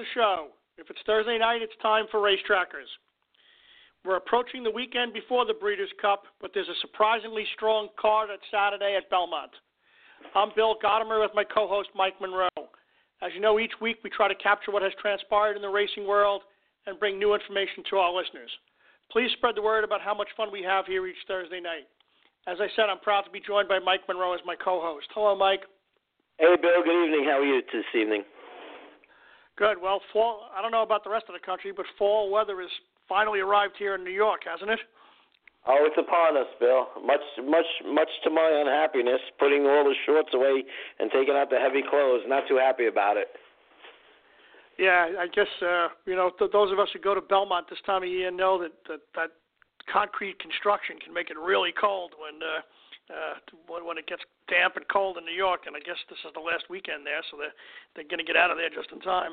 the show. If it's Thursday night, it's time for Racetrackers. We're approaching the weekend before the Breeders' Cup, but there's a surprisingly strong card at Saturday at Belmont. I'm Bill Gottimer with my co-host Mike Monroe. As you know, each week we try to capture what has transpired in the racing world and bring new information to our listeners. Please spread the word about how much fun we have here each Thursday night. As I said, I'm proud to be joined by Mike Monroe as my co-host. Hello, Mike. Hey, Bill. Good evening. How are you this evening? Good. Well, fall, I don't know about the rest of the country, but fall weather has finally arrived here in New York, hasn't it? Oh, it's upon us, Bill. Much to my unhappiness, putting all the shorts away and taking out the heavy clothes. Not too happy about it. Yeah, I guess, those of us who go to Belmont this time of year know that concrete construction can make it really cold when it gets damp and cold in New York, and I guess this is the last weekend there, so they're going to get out of there just in time.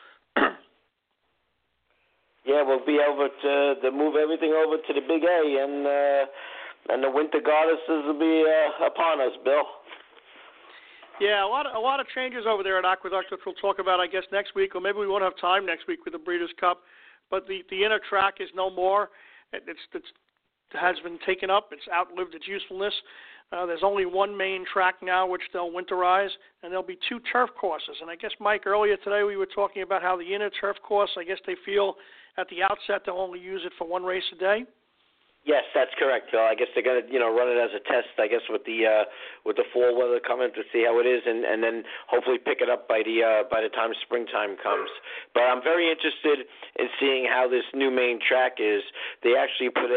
Yeah, we'll be able to move everything over to the Big A, and the winter goddesses will be upon us, Bill. Yeah, a lot of changes over there at Aqueduct, which we'll talk about, I guess, next week, or maybe we won't have time next week with the Breeders' Cup. But the inner track is no more. It has been taken up. It's outlived its usefulness. There's only one main track now, which they'll winterize, and there'll be two turf courses. And I guess, Mike, earlier today we were talking about how the inner turf course, I guess they feel at the outset they'll only use it for one race a day. Yes, that's correct, Phil. I guess they're going to, run it as a test. I guess with the fall weather coming to see how it is, and then hopefully pick it up by the time springtime comes. But I'm very interested in seeing how this new main track is. They actually put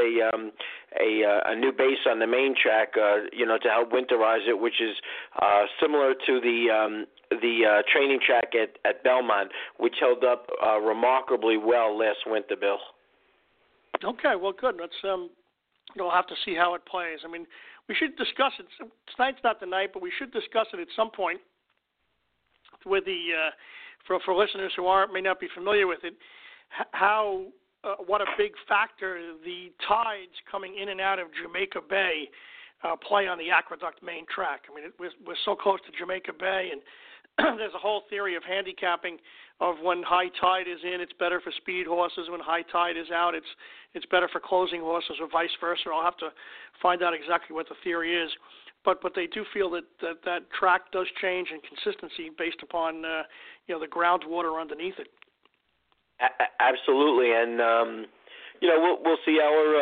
a new base on the main track, to help winterize it, which is similar to the training track at Belmont, which held up remarkably well last winter, Bill. Okay, well, good. We'll have to see how it plays. I mean, we should discuss it. Tonight's not the night, but we should discuss it at some point with for listeners who may not be familiar with it, what a big factor the tides coming in and out of Jamaica Bay play on the Aqueduct main track. I mean, we're so close to Jamaica Bay, and there's a whole theory of handicapping of when high tide is in, it's better for speed horses. When high tide is out, it's better for closing horses, or vice versa. I'll have to find out exactly what the theory is. But they do feel that track does change in consistency based upon the groundwater underneath it. Absolutely, and we'll see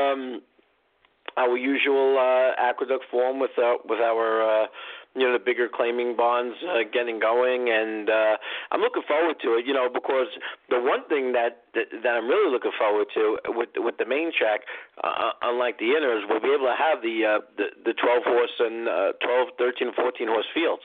our usual Aqueduct form with our the bigger claiming bonds getting going, and I'm looking forward to it, because the one thing that I'm really looking forward to with the main track, unlike the inners, we'll be able to have the 12 horse and 12, 13, 14 horse fields.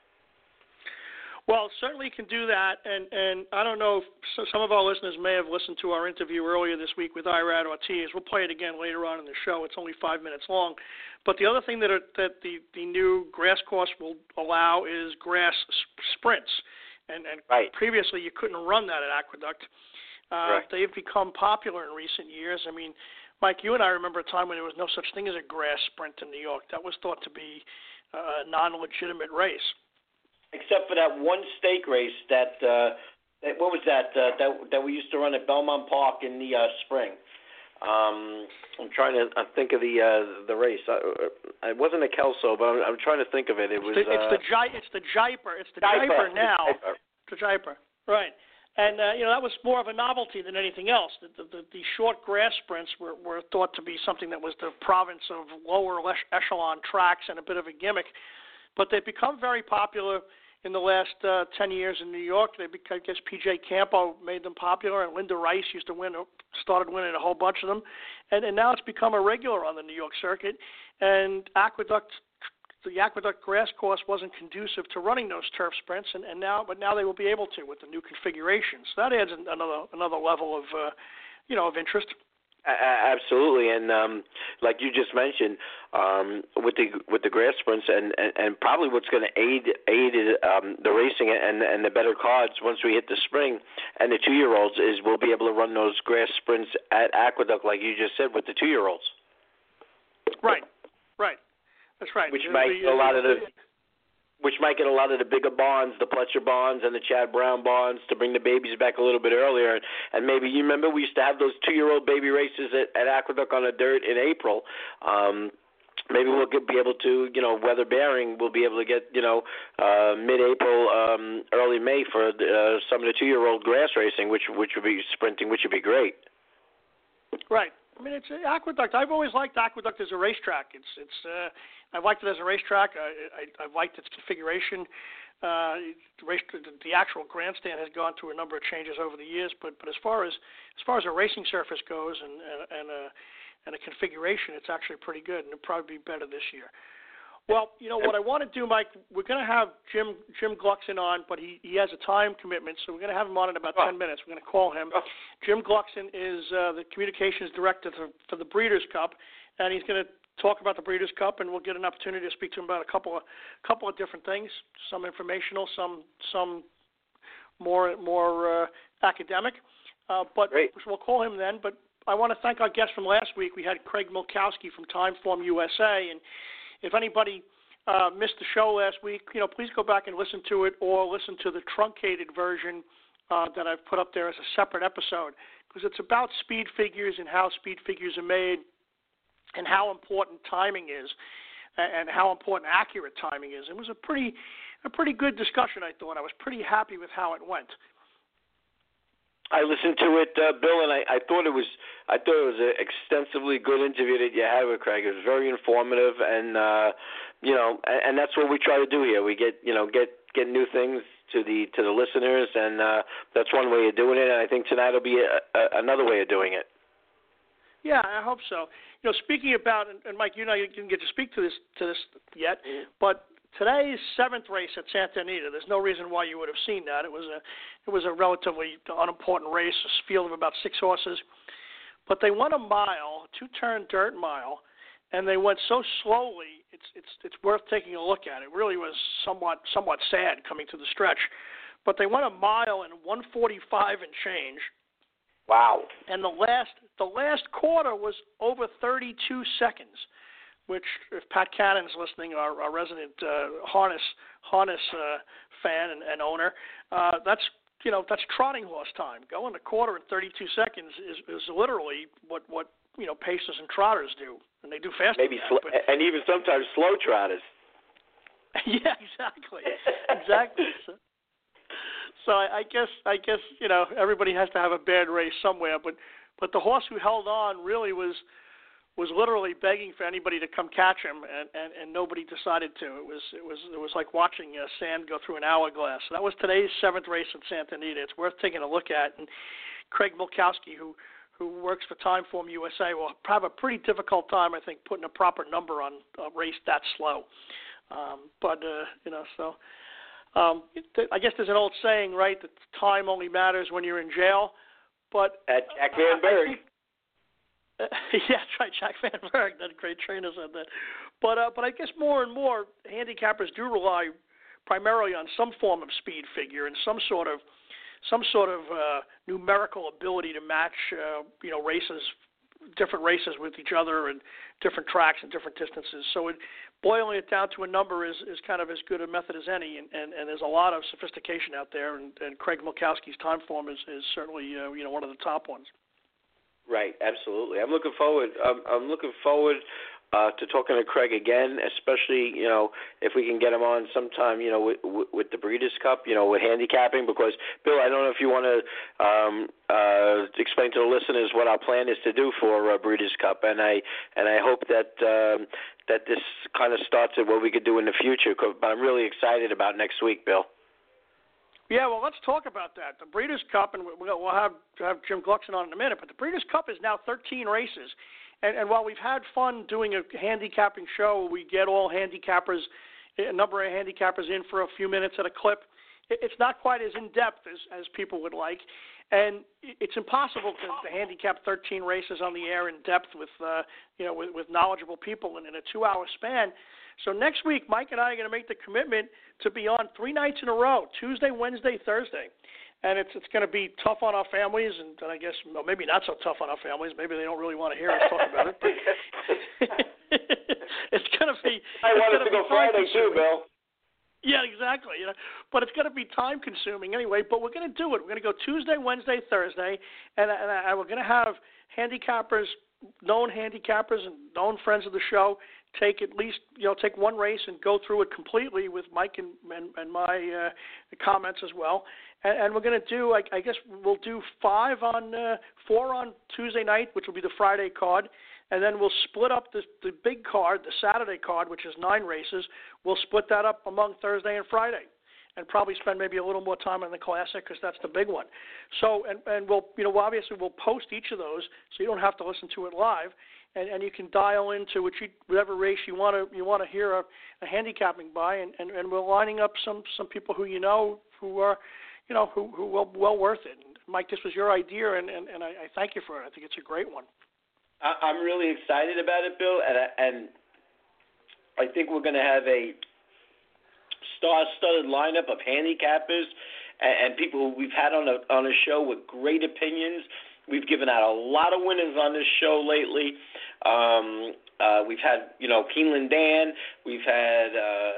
Well, certainly can do that, and I don't know if some of our listeners may have listened to our interview earlier this week with Irad Ortiz. We'll play it again later on in the show. It's only 5 minutes long. But the other thing that the new grass course will allow is grass sprints, and right. Previously you couldn't run that at Aqueduct. Right. They've become popular in recent years. I mean, Mike, you and I remember a time when there was no such thing as a grass sprint in New York. That was thought to be a non-legitimate race. Except for that one stake race that what was that we used to run at Belmont Park in the spring. I'm trying to think of the race. It wasn't a Kelso, but I'm trying to think of it. It's the Jaipur. It's the Jaipur now. The Jaipur, right? And that was more of a novelty than anything else. The short grass sprints were thought to be something that was the province of lower echelon tracks and a bit of a gimmick, but they've become very popular in the last 10 years in New York. I guess P.J. Campo made them popular, and Linda Rice started winning a whole bunch of them. And now it's become a regular on the New York circuit. And the Aqueduct grass course wasn't conducive to running those turf sprints, but now they will be able to with the new configuration. So that adds another level of interest. Absolutely, and like you just mentioned, with the grass sprints, and probably what's going to aid the racing and the better cards once we hit the spring and the 2-year-olds is we'll be able to run those grass sprints at Aqueduct, like you just said, with the 2-year-olds. Right, that's right. Which might a lot of the which might get a lot of the bigger barns, the Pletcher barns and the Chad Brown barns, to bring the babies back a little bit earlier. And maybe you remember we used to have those 2-year-old baby races at Aqueduct on the dirt in April. Maybe we'll be able to, weather bearing, we'll be able to get, mid-April, early May for some of the 2-year-old grass racing, which would be sprinting, which would be great. Right. I mean, it's Aqueduct. I've always liked Aqueduct as a racetrack. I've liked it as a racetrack. I've liked its configuration. The actual grandstand has gone through a number of changes over the years, but as far as a racing surface goes and a configuration, it's actually pretty good, and it'll probably be better this year. Well, what I want to do, Mike, we're going to have Jim Gluckson on, but he has a time commitment, so we're going to have him on in about 10 minutes. We're going to call him. Jim Gluckson is the communications director for the Breeders' Cup, and he's going to talk about the Breeders' Cup, and we'll get an opportunity to speak to him about a couple of different things, some informational, some more academic. But Great. We'll call him then. But I want to thank our guest from last week. We had Craig Milkowski from Timeform USA, and if anybody missed the show last week, please go back and listen to it, or listen to the truncated version that I've put up there as a separate episode, because it's about speed figures and how speed figures are made, and how important timing is, and how important accurate timing is. It was a pretty good discussion, I thought. I was pretty happy with how it went. I listened to it, Bill, and I thought it was an extensively good interview that you had with Craig. It was very informative, and and that's what we try to do here. We get new things to the listeners, and that's one way of doing it. And I think tonight will be another way of doing it. Yeah, I hope so. Speaking about, and Mike, you didn't get to speak to this yet, but today's 7th race at Santa Anita, there's no reason why you would have seen that. It was a relatively unimportant race, a field of about 6 horses, but they won a mile, a 2-turn dirt mile, and they went so slowly. It's worth taking a look at. It really was somewhat sad coming to the stretch, but they went a mile in 1:45 and change. Wow. And the last quarter was over 32 seconds, which, if Pat Cannon's listening, our resident harness fan and owner, that's trotting horse time. Going a quarter in 32 seconds is literally what pacers and trotters do, and they do faster. Maybe and even sometimes slow trotters. Yeah, exactly. So I guess everybody has to have a bad race somewhere, but the horse who held on really was literally begging for anybody to come catch him, and nobody decided to. It was like watching sand go through an hourglass. So that was today's 7th race at Santa Anita. It's worth taking a look at. And Craig Milkowski, who works for Timeform USA, will have a pretty difficult time, I think, putting a proper number on a race that slow. I guess there's an old saying, right, that time only matters when you're in jail. But at Jack Van Berg. Yeah, that's right. Jack Van Berg, that great trainer, said that. But I guess more and more handicappers do rely primarily on some form of speed figure and some sort of numerical ability to match different races with each other and different tracks and different distances. So boiling it down to a number is kind of as good a method as any, and there's a lot of sophistication out there, and Craig Milkowski's Timeform is certainly one of the top ones. Right, absolutely. I'm looking forward. To talking to Craig again, especially if we can get him on sometime with the Breeders' Cup, with handicapping. Because Bill, I don't know if you want to explain to the listeners what our plan is to do for Breeders' Cup, and I hope that this kind of starts at what we could do in the future. But I'm really excited about next week, Bill. Yeah, well, let's talk about that. The Breeders' Cup, and we'll have Jim Gluckson on in a minute, but the Breeders' Cup is now 13 races. And while we've had fun doing a handicapping show, we get all handicappers, a number of handicappers in for a few minutes at a clip. It's not quite as in-depth as people would like. And it's impossible to handicap 13 races on the air in depth with knowledgeable people in a 2-hour span. So next week, Mike and I are going to make the commitment to be on 3 nights in a row, Tuesday, Wednesday, Thursday. And it's going to be tough on our families, and I guess maybe not so tough on our families. Maybe they don't really want to hear us talk about it. But it's going to be. I want us to go Friday too, Bill. Yeah, exactly. But it's going to be time consuming anyway. But we're going to do it. We're going to go Tuesday, Wednesday, Thursday, and we're going to have handicappers, known handicappers, and known friends of the show take at least take one race and go through it completely with Mike and my comments as well. And we're going to do, I guess we'll do 4 on Tuesday night, which will be the Friday card. And then we'll split up the big card, the Saturday card, which is 9 races. We'll split that up among Thursday and Friday, and probably spend maybe a little more time on the Classic because that's the big one. So, and we'll, obviously we'll post each of those, so you don't have to listen to it live, and you can dial into whatever race you want to hear a handicapping by, and we're lining up some people who who are who well worth it. And Mike, this was your idea, and I thank you for it. I think it's a great one. I'm really excited about it, Bill, and I think we're going to have a star-studded lineup of handicappers and people who we've had on a show with great opinions. We've given out a lot of winners on this show lately. We've had, Keeneland Dan. We've had,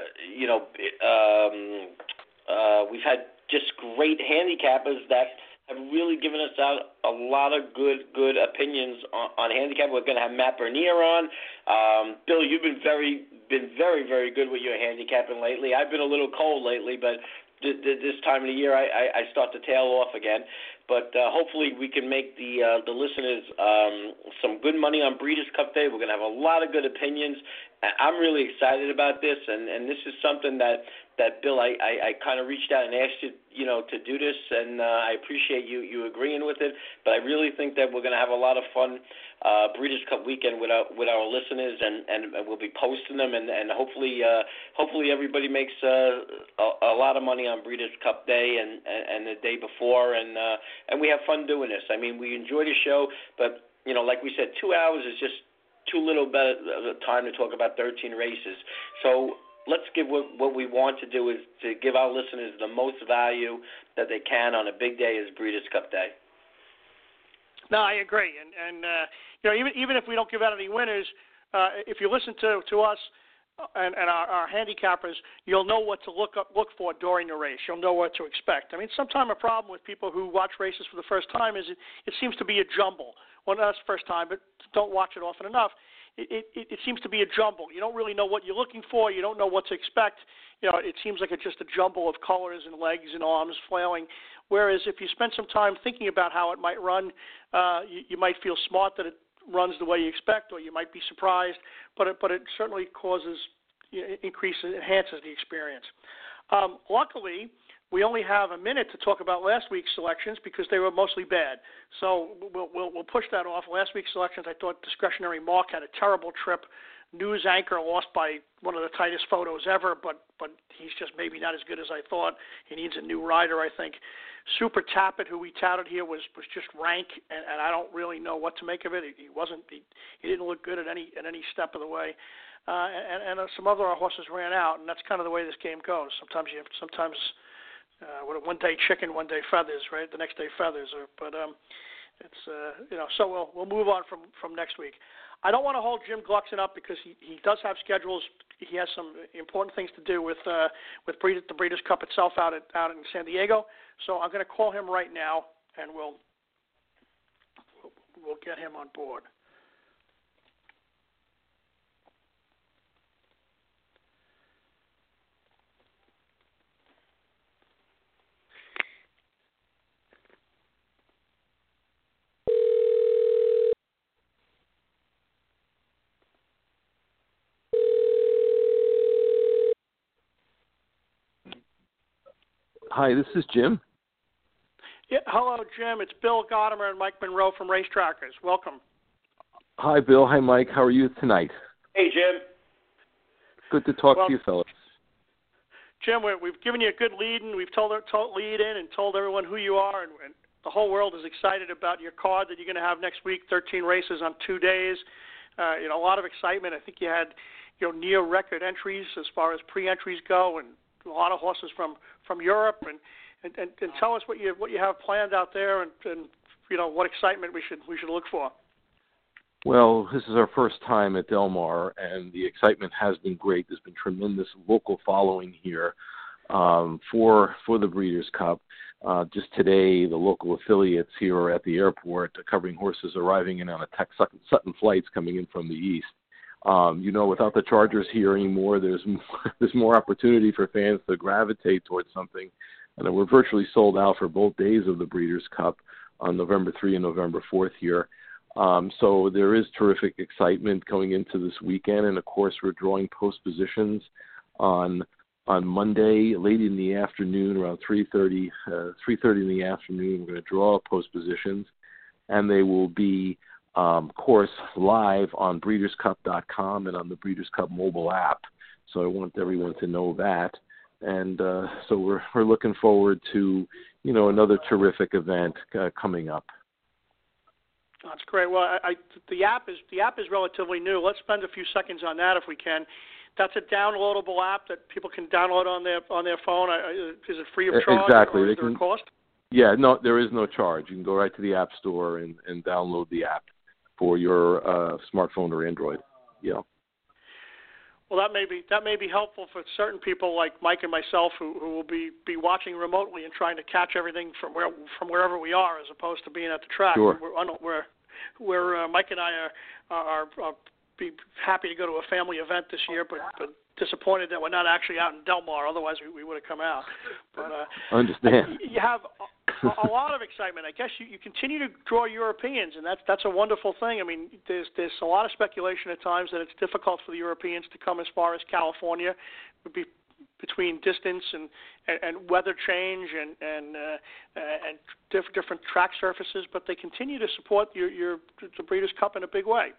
we've had just great handicappers that have really given us out a lot of good opinions on handicap. We're going to have Matt Bernier on. Bill, you've been very, very good with your handicapping lately. I've been a little cold lately, but this time of the year I start to tail off again. But hopefully we can make the listeners some good money on Breeders' Cup Day. We're going to have a lot of good opinions. I'm really excited about this, and this is something that Bill, I kind of reached out and asked you, to do this, and I appreciate you agreeing with it. But I really think that we're going to have a lot of fun Breeders' Cup weekend with our listeners, and we'll be posting them, and hopefully everybody makes a lot of money on Breeders' Cup Day and the day before, and we have fun doing this. I mean, we enjoy the show, but like we said, 2 hours is just too little bit of time to talk about 13 races. So let's give what we want to do is to give our listeners the most value that they can on a big day as Breeders' Cup Day. No, I agree, and even if we don't give out any winners, if you listen to us and our handicappers, you'll know what to look for during the race. You'll know what to expect. I mean, sometimes a problem with people who watch races for the first time is it seems to be a jumble. Well, not the first time, but don't watch it often enough. It seems to be a jumble. You don't really know what you're looking for. You don't know what to expect. It seems like it's just a jumble of colors and legs and arms flailing. Whereas if you spend some time thinking about how it might run, you might feel smart that it runs the way you expect, or you might be surprised. But it certainly causes enhances the experience. Luckily, we only have a minute to talk about last week's selections because they were mostly bad. So we'll push that off. Last week's selections, I thought Discretionary Mark had a terrible trip. News Anchor lost by one of the tightest photos ever, but he's just maybe not as good as I thought. He needs a new rider, I think. Super Tappet, who we touted here, was just rank, and I don't really know what to make of it. He didn't look good at any step of the way. And some other horses ran out, and that's kind of the way this game goes. Sometimes one day chicken, one day feathers, right? The next day feathers. But it's so we'll move on from next week. I don't want to hold Jim Gluckson up because he does have schedules. He has some important things to do with the Breeders' Cup itself out in San Diego. So I'm going to call him right now, and we'll get him on board. Hi, this is Jim. Yeah, hello, Jim. It's Bill Godimer and Mike Monroe from Race Trackers. Welcome. Hi, Bill. Hi, Mike. How are you tonight? Hey, Jim. Good to talk to you, fellas. Jim, we've given you a good lead in. We've told everyone who you are, and the whole world is excited about your card that you're going to have next week. 13 races on 2 days. A lot of excitement. I think you had near record entries as far as pre-entries go, and a lot of horses from Europe, and tell us what you have planned out there, and what excitement we should look for. Well, this is our first time at Del Mar, and the excitement has been great. There's been tremendous local following here. for the Breeders' Cup. Just today, the local affiliates here are at the airport covering horses arriving in on a Tech Sutton flights coming in from the east. Without the Chargers here anymore, there's more opportunity for fans to gravitate towards something. And we're virtually sold out for both days of the Breeders' Cup on November 3 and November 4th here. So there is terrific excitement going into this weekend. And, of course, we're drawing post positions on Monday, late in the afternoon, around 3:30 in the afternoon. We're going to draw post positions, and they will be, of course, live on BreedersCup.com and on the Breeders' Cup mobile app. So I want everyone to know that. And so we're looking forward to, another terrific event coming up. That's great. Well, the app is relatively new. Let's spend a few seconds on that if we can. That's a downloadable app that people can download on their phone. Is it free of charge? Exactly. Or is there a cost? Yeah, no, there is no charge. You can go right to the App Store and download the app for your smartphone or Android. Yeah. Well, that may be helpful for certain people like Mike and myself who will be watching remotely and trying to catch everything from wherever we are, as opposed to being at the track. Sure. Where Mike and I are be happy to go to a family event this year, but disappointed that we're not actually out in Del Mar. Otherwise, we would have come out. But I understand. You have a lot of excitement. I guess you continue to draw Europeans, and that's a wonderful thing. I mean, there's a lot of speculation at times that it's difficult for the Europeans to come as far as California. It would be between distance and weather change and different track surfaces, but they continue to support the Breeders' Cup in a big way.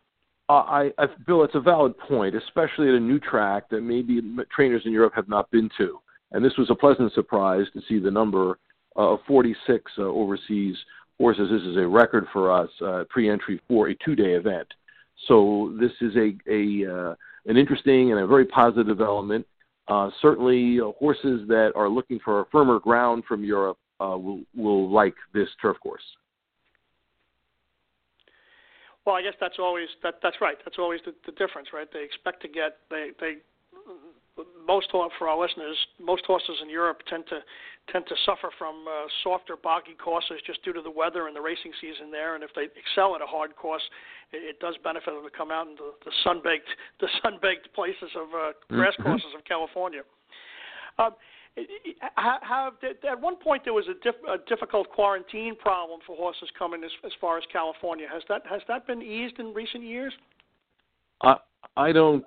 Bill, it's a valid point, especially at a new track that maybe trainers in Europe have not been to. And this was a pleasant surprise to see the number of 46 overseas horses. This is a record for us, pre-entry for a two-day event. So this is an interesting and a very positive development. Certainly, horses that are looking for a firmer ground from Europe will like this turf course. Well, I guess that's right. That's always the difference, right? They expect to get most for our listeners. Most horses in Europe tend to suffer from softer, boggy courses just due to the weather and the racing season there. And if they excel at a hard course, it does benefit them to come out into the sun-baked places of grass courses of California. At one point there was a difficult quarantine problem for horses coming as far as California. Has that been eased in recent years? I don't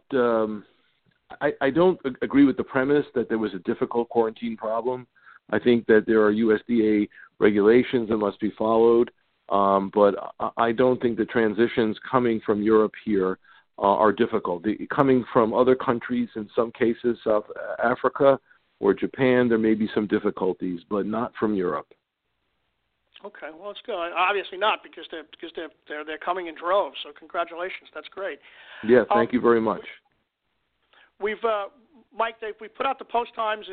agree with the premise that there was a difficult quarantine problem. I think that there are USDA regulations that must be followed, but I don't think the transitions coming from Europe here are difficult. Coming from other countries, in some cases South Africa or Japan, there may be some difficulties, but not from Europe. Okay, well, it's good. Obviously not, because they're coming in droves. So congratulations, that's great. Yeah, thank you very much. We've Mike, we put out the post times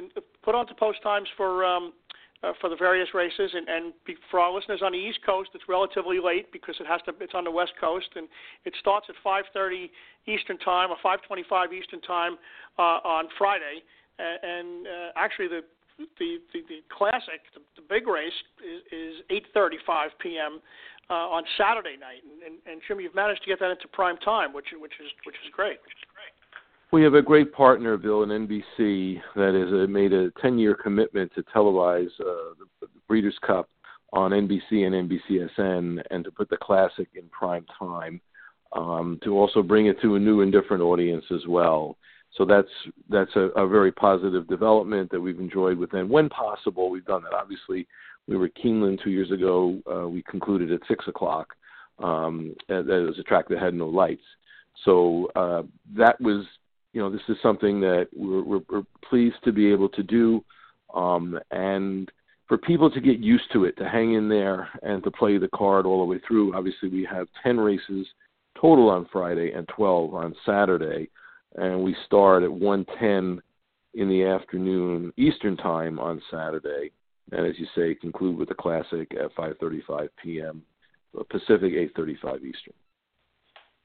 for the various races, and for our listeners on the East Coast, it's relatively late because it's on the West Coast, and it starts at 5:30 Eastern Time or 5:25 Eastern Time on Friday. And actually, the classic, the big race, is 8:35 p.m. On Saturday night. And Jim, you've managed to get that into prime time, which is great. We have a great partner, Bill, in NBC, that has made a 10-year commitment to televise the Breeders' Cup on NBC and NBCSN, and to put the classic in prime time, to also bring it to a new and different audience as well. So that's a very positive development that we've enjoyed with them. When possible, we've done that. Obviously, we were at Keeneland 2 years ago. We concluded at 6 o'clock. That was a track that had no lights. So that was, this is something that we're pleased to be able to do. And for people to get used to it, to hang in there and to play the card all the way through. Obviously, we have 10 races total on Friday and 12 on Saturday. And we start at 1:10 in the afternoon Eastern Time on Saturday, and as you say, conclude with the classic at 5:35 p.m. Pacific, 8:35 Eastern.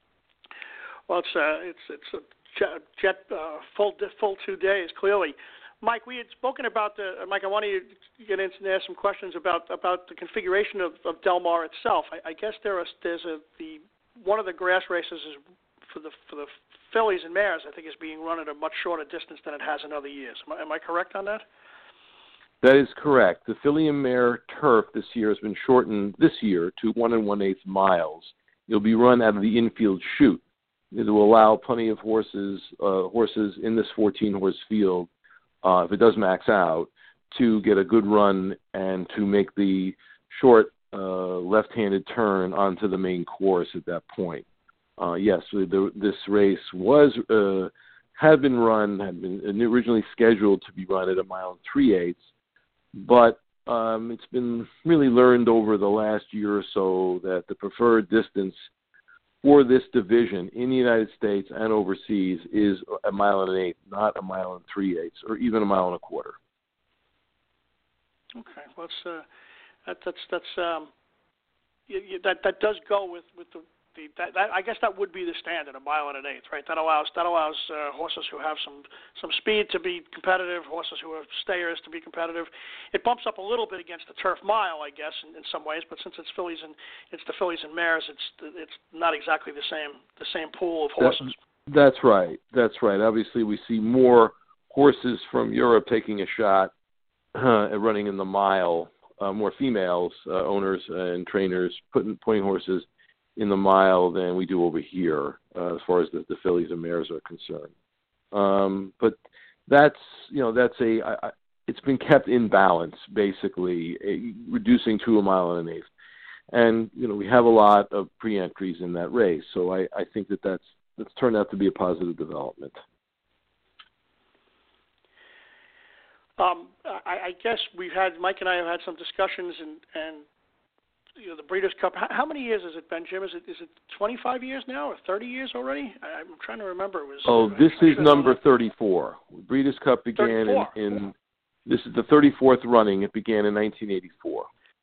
Well, it's a jet full 2 days clearly. Mike, we had spoken about Mike, I wanted to get into and ask some questions about the configuration of Del Mar itself. I guess one of the grass races is for the fillies and mares. I think is being run at a much shorter distance than it has in other years. Am I correct on that? That is correct. The filly and mare turf this year has been shortened this year to 1 1/8 miles. It'll be run out of the infield chute. It will allow plenty of horses in this 14-horse field, if it does max out, to get a good run and to make the short left-handed turn onto the main course at that point. Yes, this race had been originally scheduled to be run at 1 3/8 miles, but it's been really learned over the last year or so that the preferred distance for this division in the United States and overseas is 1 1/8 miles, not 1 3/8 miles, or even 1 1/4 miles. Okay, well, that does go with the. I guess that would be the standard, 1 1/8 miles, right? That allows horses who have some speed to be competitive, horses who are stayers to be competitive. It bumps up a little bit against the turf mile, I guess, in some ways. But since it's the fillies and mares, it's not exactly the same pool of horses. That's right. Obviously, we see more horses from Europe taking a shot at running in the mile. More females, owners and trainers, pointing horses in the mile than we do over here, as far as the fillies and mares are concerned. But it's been kept in balance, basically, reducing to 1 1/8 miles. And, we have a lot of pre-entries in that race, so I think that's turned out to be a positive development. I guess Mike and I have had some discussions, and the Breeders' Cup. How many years has it been, Jim? Is it 25 years now or 30 years already? I'm trying to remember. This is number 34. Breeders' Cup began in this is the 34th running. It began in 1984.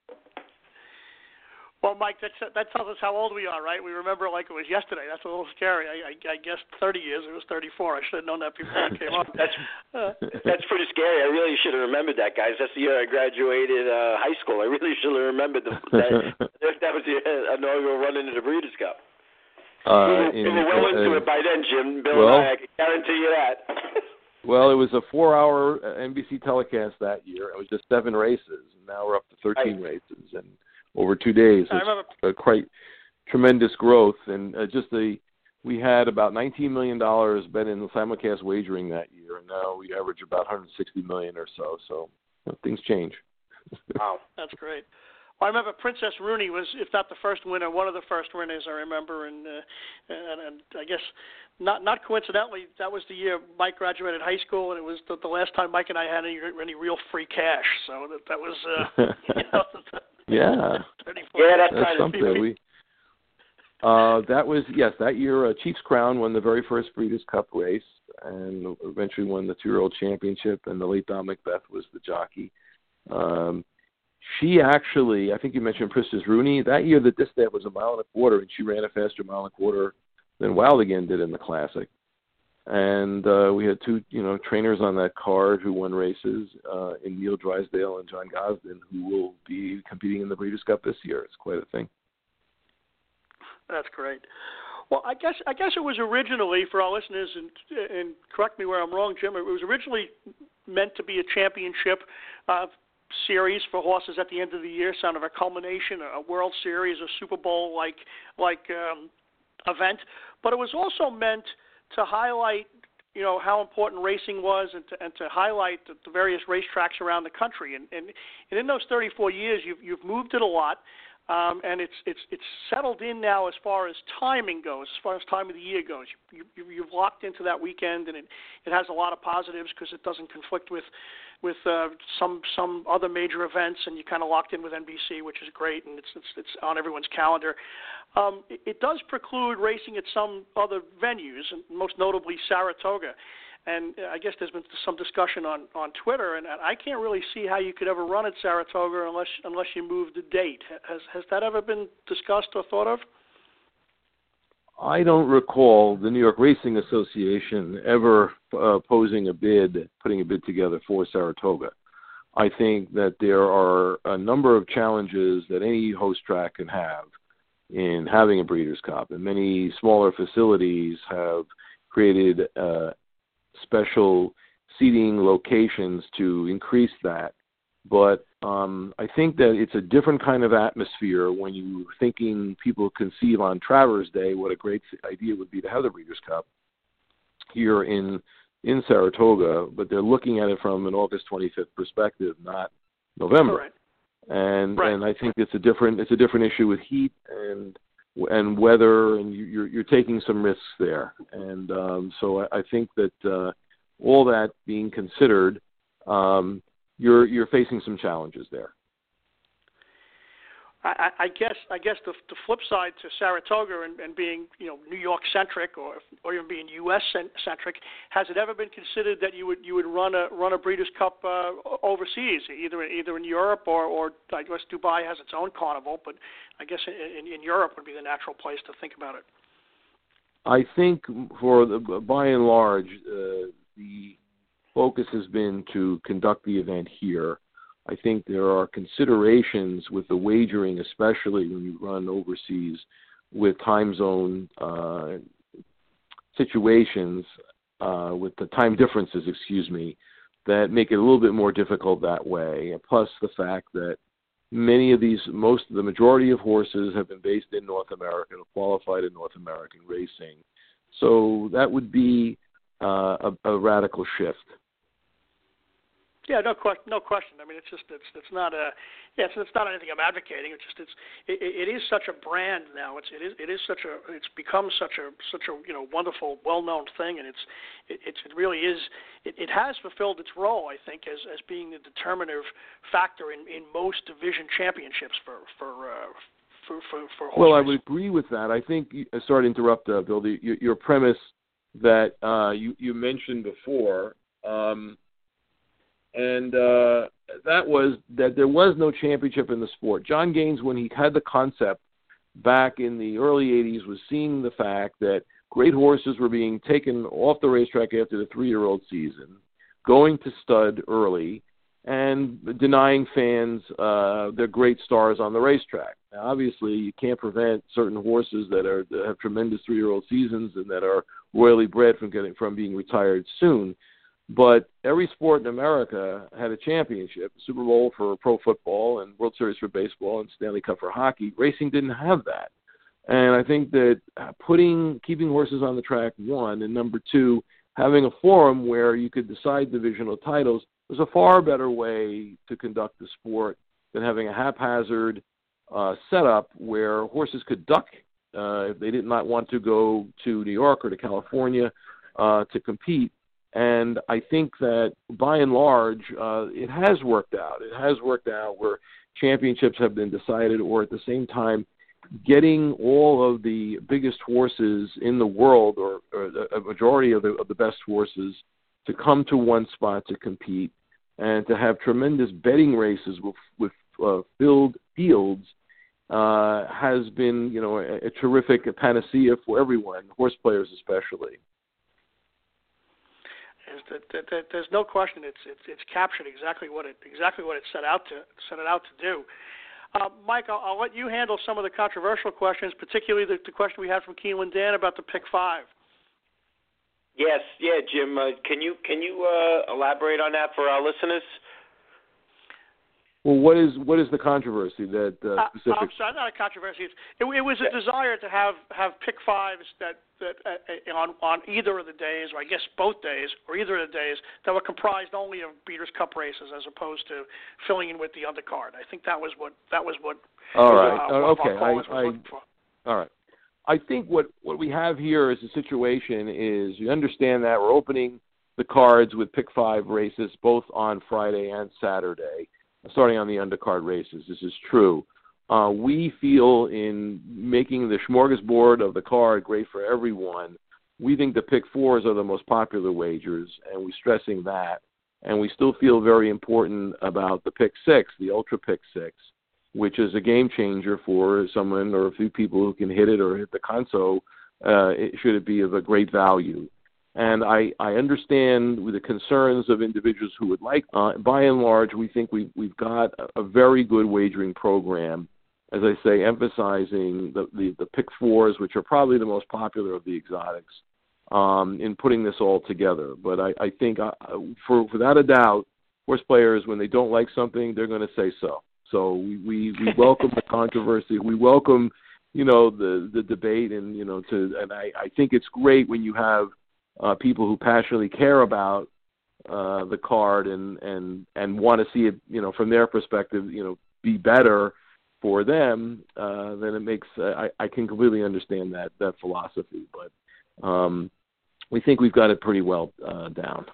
Well, Mike, that tells us how old we are, right? We remember it like it was yesterday. That's a little scary. I guess 30 years. It was 34. I should have known that before I came on. That's pretty scary. I really should have remembered that, guys. That's the year I graduated high school. I really should have remembered that was the inaugural run into the Breeders' Cup. We were well into it by then, Jim. Bill and I can guarantee you that. Well, it was a 4-hour NBC telecast that year. It was just 7 races, and now we're up to 13 races. And over 2 days, it's quite tremendous growth, and we had about $19 million bet in the simulcast wagering that year, and now we average about $160 million or so. So things change. Wow, that's great. Well, I remember Princess Rooney was, if not the first winner, one of the first winners. I remember, and I guess not coincidentally, that was the year Mike graduated high school, and it was the last time Mike and I had any real free cash. So that was. Yeah. That's something. That was, that year Chief's Crown won the very first Breeders' Cup race and eventually won the 2-year-old championship, and the late Dom Macbeth was the jockey. She actually, I think you mentioned Princess Rooney, that year the distaff was 1 1/4 miles, and she ran a faster 1 1/4 miles than Wild Again did in the Classic. And we had 2, trainers on that card who won races, in Neil Drysdale and John Gosden, who will be competing in the Breeders' Cup this year. It's quite a thing. That's great. Well, I guess it was originally, for our listeners, and correct me where I'm wrong, Jim, it was originally meant to be a championship series for horses at the end of the year, sort of a culmination, a World Series, a Super Bowl like event. But it was also meant to highlight, how important racing was, and to highlight the various racetracks around the country. And in those 34 years, you've moved it a lot, and it's settled in now as far as timing goes, as far as time of the year goes. You've locked into that weekend, and it has a lot of positives because it doesn't conflict with some other major events, and you kind of locked in with NBC, which is great, and it's on everyone's calendar. It does preclude racing at some other venues, and most notably Saratoga. And I guess there's been some discussion on Twitter, and I can't really see how you could ever run at Saratoga unless you move the date. Has that ever been discussed or thought of? I don't recall the New York Racing Association ever putting a bid together for Saratoga. I think that there are a number of challenges that any host track can have in having a Breeders' Cup, and many smaller facilities have created special seating locations to increase that. But I think that it's a different kind of atmosphere when you're thinking people conceive on Travers Day what a great idea would be to have the Breeders' Cup here in Saratoga, but they're looking at it from an August 25th perspective, not November. Right. And I think it's a different issue with heat and weather, and you're taking some risks there. And so I think that all that being considered, you're facing some challenges there. I guess the flip side to Saratoga and being New York centric or even being U.S. centric, has it ever been considered that you would run a Breeders' Cup overseas, either in Europe or I guess Dubai has its own carnival, but I guess in Europe would be the natural place to think about it. I think by and large the focus has been to conduct the event here. I think there are considerations with the wagering, especially when you run overseas, with time zone situations, with the time differences, that make it a little bit more difficult that way. And plus the fact that the majority of horses have been based in North America, qualified in North American racing. So that would be a radical shift. Yeah, no question. I mean, it's not anything I'm advocating. It is such a brand now. It's become such a wonderful, well-known thing, and it really is. It has fulfilled its role, I think, as being the determinative factor in most division championships for horses. Well, I would agree with that. I think, sorry to interrupt, Bill, your premise that you mentioned before. And that was that there was no championship in the sport. John Gaines, when he had the concept back in the early 80s, was seeing the fact that great horses were being taken off the racetrack after the 3-year-old season, going to stud early, and denying fans their great stars on the racetrack. Now, obviously, you can't prevent certain horses that have tremendous 3-year-old seasons and that are royally bred from being retired soon. But every sport in America had a championship, Super Bowl for pro football and World Series for baseball and Stanley Cup for hockey. Racing didn't have that. And I think that keeping horses on the track, one, and number two, having a forum where you could decide divisional titles was a far better way to conduct the sport than having a haphazard setup where horses could duck if they did not want to go to New York or to California to compete. And I think that, by and large, it has worked out. It has worked out where championships have been decided, or at the same time, getting all of the biggest horses in the world, or a majority of the best horses, to come to one spot to compete, and to have tremendous betting races with filled fields has been, a terrific panacea for everyone, horse players especially. There's no question it's captured exactly what it set out to do. Mike, I'll let you handle some of the controversial questions, particularly the question we had from Keelan Dan about the pick 5. Yes, Jim. Can you elaborate on that for our listeners? Well, what is the controversy that specific? I'm sorry, not a controversy. It was a desire to have pick 5s that on either of the days, or I guess both days, or either of the days, that were comprised only of Breeders' Cup races, as opposed to filling in with the undercard. I think that was what. All right. Okay. All right. I think what we have here as a situation is, you understand that we're opening the cards with pick 5 races both on Friday and Saturday, starting on the undercard races. This is true. We feel in making the smorgasbord of the card great for everyone, we think the pick 4s are the most popular wagers, and we're stressing that. And we still feel very important about the pick 6, the ultra pick 6, which is a game changer for someone or a few people who can hit it or hit the conso should it be of a great value. And I understand the concerns of individuals who would like. By and large, we think we've got a very good wagering program. As I say, emphasizing the pick fours, which are probably the most popular of the exotics, in putting this all together. But I think, for without a doubt, horse players, when they don't like something, they're going to say so. So we welcome the controversy. We welcome, the debate, and I think it's great when you have people who passionately care about the card and want to see it, from their perspective, be better for them. Then it makes I can completely understand that philosophy. But we think we've got it pretty well down.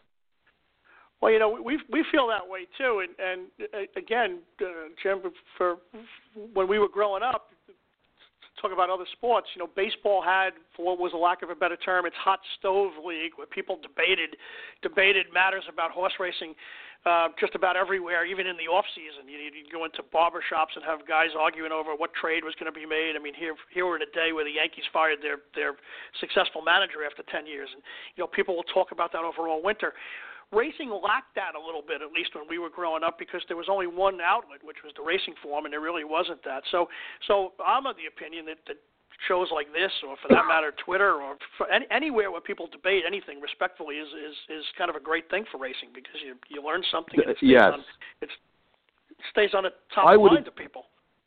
Well, we feel that way too, and again, Jim, for when we were growing up, talk about other sports, baseball had, for what was a lack of a better term, its hot stove league, where people debated matters about horse racing just about everywhere, even in the off season. You'd go into barber shops and have guys arguing over what trade was going to be made. I mean, here we're in a day where the Yankees fired their successful manager after 10 years, and people will talk about that over all winter. Racing lacked that a little bit, at least when we were growing up, because there was only one outlet, which was the racing form, and there really wasn't that. So I'm of the opinion that shows like this, or for that matter, Twitter, or anywhere where people debate anything respectfully is kind of a great thing for racing, because you learn something. And it stays on the top of mind to people.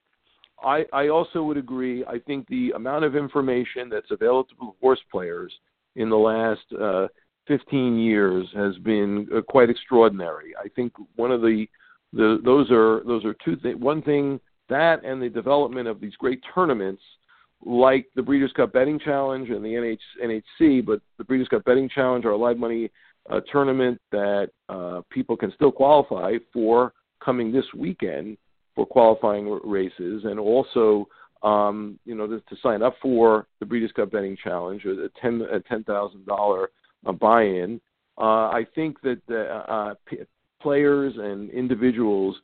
I also would agree. I think the amount of information that's available to horse players in the last 15 years has been quite extraordinary. I think one of those are two things. One thing, that and the development of these great tournaments like the Breeders' Cup Betting Challenge and the NHC, but the Breeders' Cup Betting Challenge, our live money tournament that people can still qualify for coming this weekend for qualifying races, and also to sign up for the Breeders' Cup Betting Challenge, a $10,000 buy-in. I think that players and individuals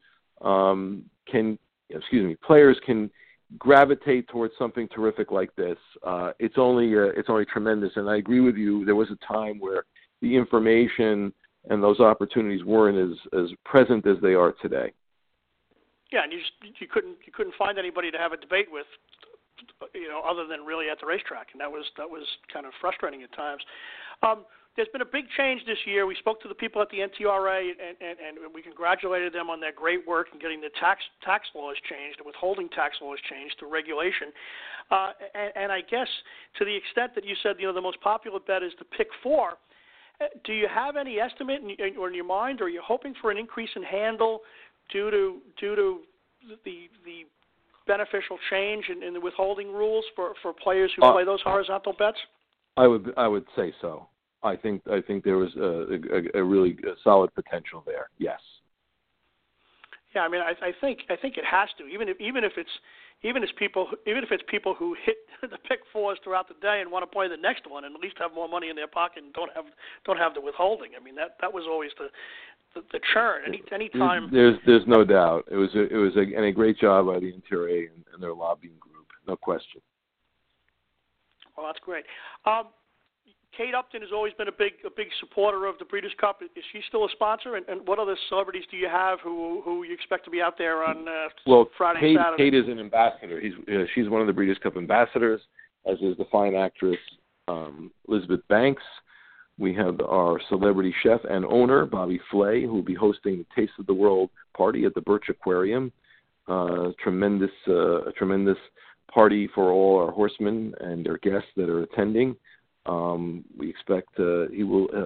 players can gravitate towards something terrific like this. It's only tremendous, and I agree with you. There was a time where the information and those opportunities weren't as present as they are today. Yeah, and you couldn't find anybody to have a debate with, other than really at the racetrack, and that was kind of frustrating at times. There's been a big change this year. We spoke to the people at the NTRA, and we congratulated them on their great work in getting the tax laws changed, the withholding tax laws changed through regulation. And I guess to the extent that you said, the most popular bet is the pick four, do you have any estimate in your mind, or are you hoping for an increase in handle due to the beneficial change in the withholding rules for players who play those horizontal bets? I would say so. I think there was a really solid potential there. Yes. Yeah, I mean, I think it has to, even if it's people who hit the pick fours throughout the day and want to play the next one and at least have more money in their pocket and don't have the withholding. I mean, that was always the churn. Any time. There's no doubt. It was a great job by the NTRA and their lobbying group. No question. Well, that's great. Kate Upton has always been a big supporter of the Breeders' Cup. Is she still a sponsor? And what other celebrities do you have who you expect to be out there on Friday and Saturday? Kate is an ambassador. She's one of the Breeders' Cup ambassadors, as is the fine actress Elizabeth Banks. We have our celebrity chef and owner, Bobby Flay, who will be hosting the Taste of the World party at the Birch Aquarium. A tremendous party for all our horsemen and their guests that are attending. We expect Bobby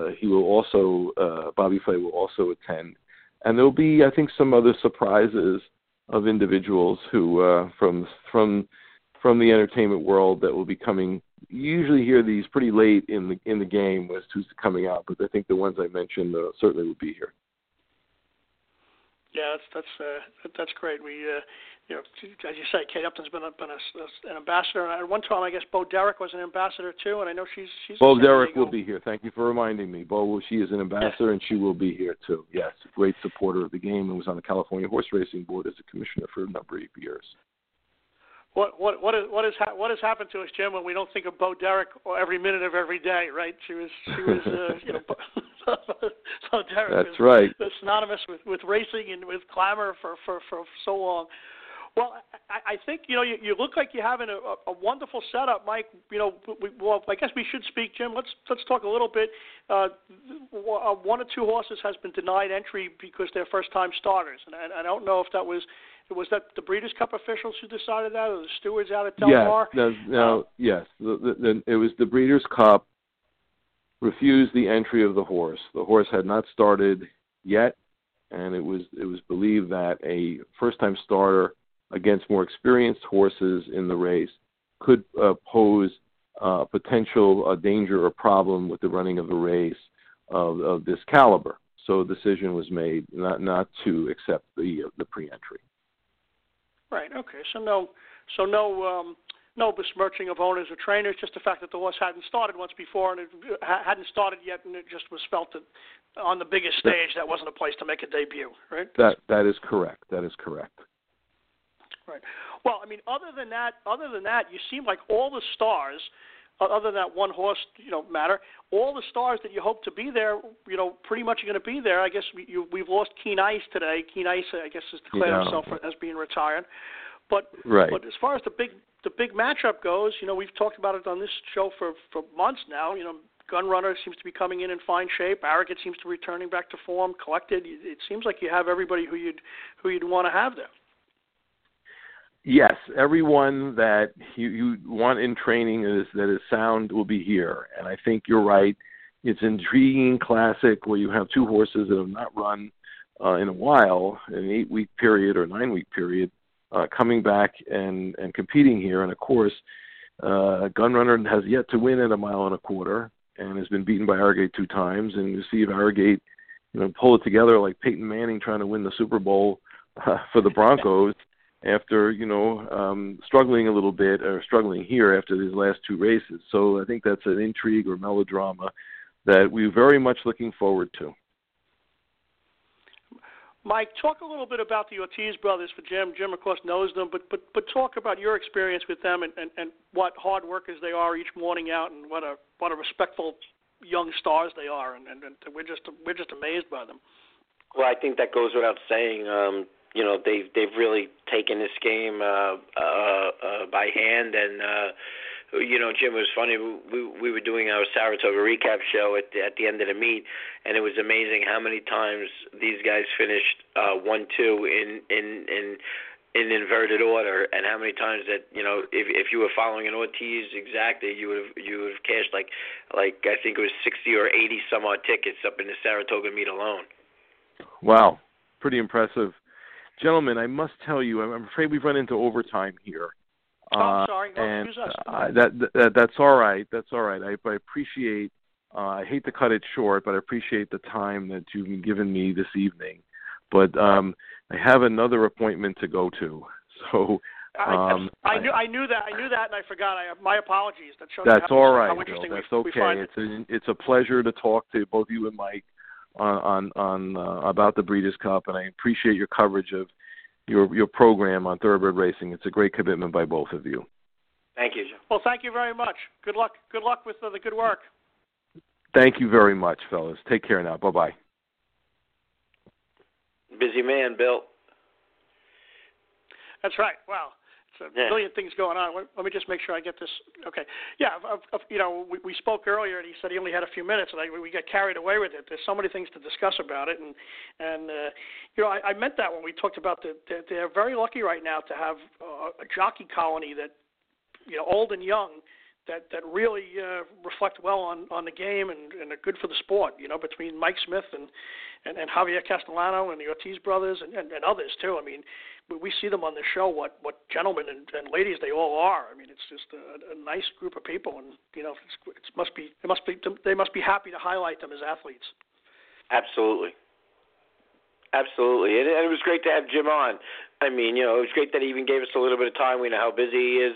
Flay will also attend, and there'll be, I think, some other surprises of individuals who from the entertainment world that will be coming. You usually hear these pretty late in the game as to who's coming out, but I think the ones I mentioned certainly will be here. Yeah, that's great. We, as you say, Kate Upton's been an ambassador. And at one time, I guess Bo Derek was an ambassador too, and I know she's. Bo Derek will be here. Thank you for reminding me. She is an ambassador, and she will be here too. Yes, great supporter of the game, and was on the California Horse Racing Board as a commissioner for a number of years. What has happened to us, Jim, when we don't think of Bo Derek every minute of every day, right? She was so Derek That's is right. synonymous with racing and with clamor for so long. Well, I think you look like you're having a wonderful setup, Mike. I guess we should speak, Jim. Let's talk a little bit. One or two horses has been denied entry because they're first-time starters, and I don't know if that was that the Breeders' Cup officials who decided that, or the stewards out at Del Mar? Yes. It was the Breeders' Cup refused the entry of the horse. The horse had not started yet, and it was believed that a first-time starter against more experienced horses in the race could pose potential danger or problem with the running of the race of this caliber. So a decision was made not to accept the pre-entry. Right. Okay. So no besmirching of owners or trainers. Just the fact that the horse hadn't started once before and it hadn't started yet, and it just was felt that on the biggest stage that wasn't a place to make a debut. Right. That is correct. That is correct. Right. Well, I mean, other than that, you seem like all the stars, other than that one horse, matter. All the stars that you hope to be there, pretty much are going to be there. I guess we've lost Keen Ice today. Keen Ice, I guess, has declared himself as being retired. But as far as the big matchup goes, we've talked about it on this show for months now. Gunrunner seems to be coming in fine shape. Arrogant seems to be returning back to form. Collected, it seems like you have everybody who you'd want to have there. Yes, everyone that you want in training that is sound will be here. And I think you're right. It's an intriguing classic where you have two horses that have not run in a while, an 8-week period or 9-week period, coming back and competing here. And, of course, Gunrunner has yet to win at 1.25 miles and has been beaten by Arrogate 2 times. And you see if Arrogate pull it together like Peyton Manning trying to win the Super Bowl for the Broncos, after, struggling a little bit, or struggling here after these last 2 races. So I think that's an intrigue or melodrama that we're very much looking forward to. Mike, talk a little bit about the Ortiz brothers for Jim. Jim, of course, knows them, but talk about your experience with them and what hard workers they are each morning out, and what a respectful young stars they are, and we're just amazed by them. Well, I think that goes without saying. They've really taken this game by hand, and Jim, it was funny. We were doing our Saratoga recap show at the end of the meet, and it was amazing how many times these guys finished 1-2 in inverted order, and how many times that if you were following an Ortiz exactly, you would have cashed like I think it was 60 or 80 some odd tickets up in the Saratoga meet alone. Wow, pretty impressive. Gentlemen, I must tell you, I'm afraid we've run into overtime here. I'm sorry. And excuse us. That's all right. That's all right. I appreciate. I hate to cut it short, but I appreciate the time that you've given me this evening. But I have another appointment to go to. So I knew that, and I forgot. My apologies. That shows that's all right. How interesting Bill, that's we okay. find it. It's a pleasure to talk to both you and Mike on about the Breeders' Cup, and I appreciate your coverage of your program on Thoroughbred Racing. It's a great commitment by both of you. Thank you, Jim. Well, thank you very much. Good luck with the good work. Thank you very much, fellas. Take care now. Bye-bye. Busy man, Bill. That's right. Wow. A million things going on. Let me just make sure I get this. Okay. Yeah, we spoke earlier, and he said he only had a few minutes, and we got carried away with it. There's so many things to discuss about it, and I meant that when we talked about they're very lucky right now to have a jockey colony that, old and young, that really reflect well on the game and are good for the sport. Between Mike Smith and Javier Castellano and the Ortiz brothers and others too. I mean, we see them on the show. What gentlemen and ladies they all are. I mean, it's just a nice group of people, and they must be happy to highlight them as athletes. Absolutely. Absolutely, and it was great to have Jim on. I mean, it was great that he even gave us a little bit of time. We know how busy he is.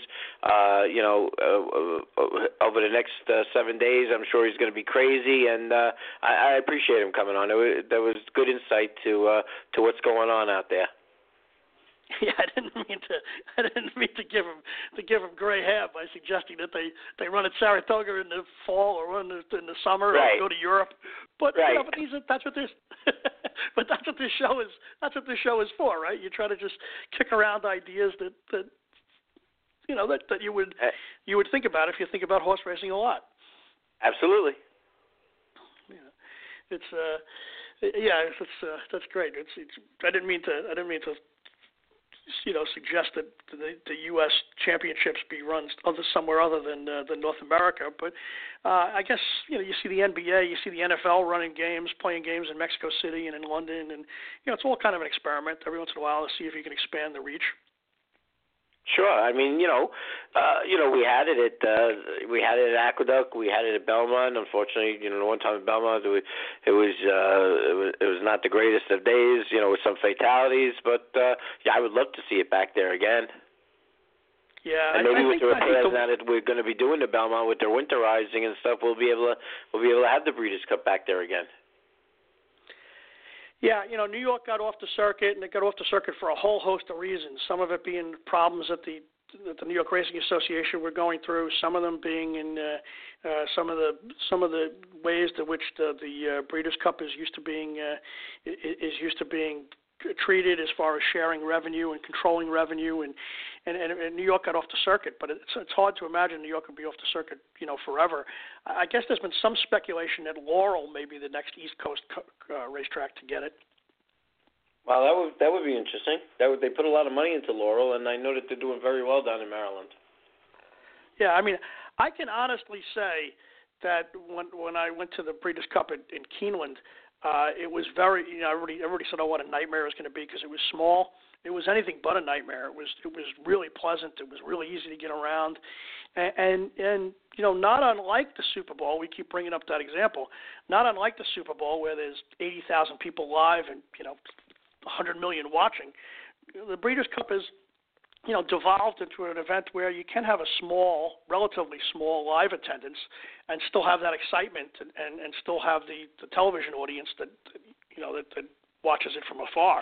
Over the next 7 days, I'm sure he's going to be crazy, and I appreciate him coming on. That was good insight to what's going on out there. Yeah, I didn't mean to give him gray hair by suggesting that they run at Saratoga in the fall or run in the summer right. or go to Europe. But right. but that's what this but that's what this show is. That's what this show is for, right? You try to just kick around ideas that that you would think about if you think about horse racing a lot. Absolutely. Yeah, that's great. I didn't mean to suggest that the U.S. championships be run somewhere other than North America. But I guess you see the NBA, you see the NFL playing games in Mexico City and in London, and it's all kind of an experiment every once in a while to see if you can expand the reach. Sure. I mean, we had it at Aqueduct, we had it at Belmont. Unfortunately, the one time at Belmont, it was not the greatest of days, with some fatalities. But I would love to see it back there again. Yeah, and maybe with the repairs now that we're going to be doing to Belmont with their winterizing and stuff, we'll be able to have the Breeders' Cup back there again. Yeah, New York got off the circuit, and it got off the circuit for a whole host of reasons. Some of it being problems that the New York Racing Association were going through. Some of them being in some of the ways to which the Breeders' Cup is used to being treated as far as sharing revenue and controlling revenue, and New York got off the circuit, but it's hard to imagine New York would be off the circuit, forever. I guess there's been some speculation that Laurel may be the next East Coast racetrack to get it. Well, that would be interesting. They put a lot of money into Laurel, and I know that they're doing very well down in Maryland. Yeah, I mean, I can honestly say that when I went to the Breeders' Cup in Keeneland, it was very, everybody said, what a nightmare it was going to be because it was small. It was anything but a nightmare. It was really pleasant. It was really easy to get around, and not unlike the Super Bowl. We keep bringing up that example. Not unlike the Super Bowl where there's 80,000 people live and 100 million watching. The Breeders' Cup is devolved into an event where you can have a relatively small live attendance and still have that excitement and still have the television audience that watches it from afar.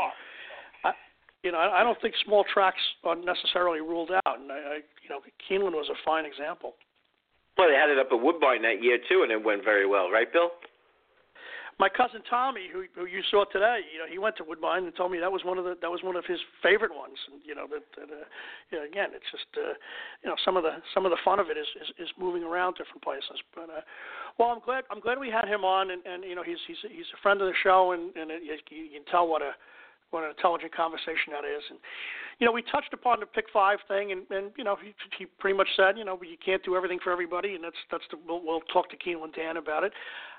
I don't think small tracks are necessarily ruled out, and Keeneland was a fine example. Well, they had it up at Woodbine that year too, and it went very well, right, Bill? My cousin Tommy, who you saw today, he went to Woodbine and told me that was one of his favorite ones. And again, it's just some of the fun of it is moving around different places. But I'm glad we had him on, and he's a friend of the show, and you can tell what an intelligent conversation that is. And we touched upon the Pick 5 thing, and he pretty much said you can't do everything for everybody, and we'll talk to Keeneland Dan about it.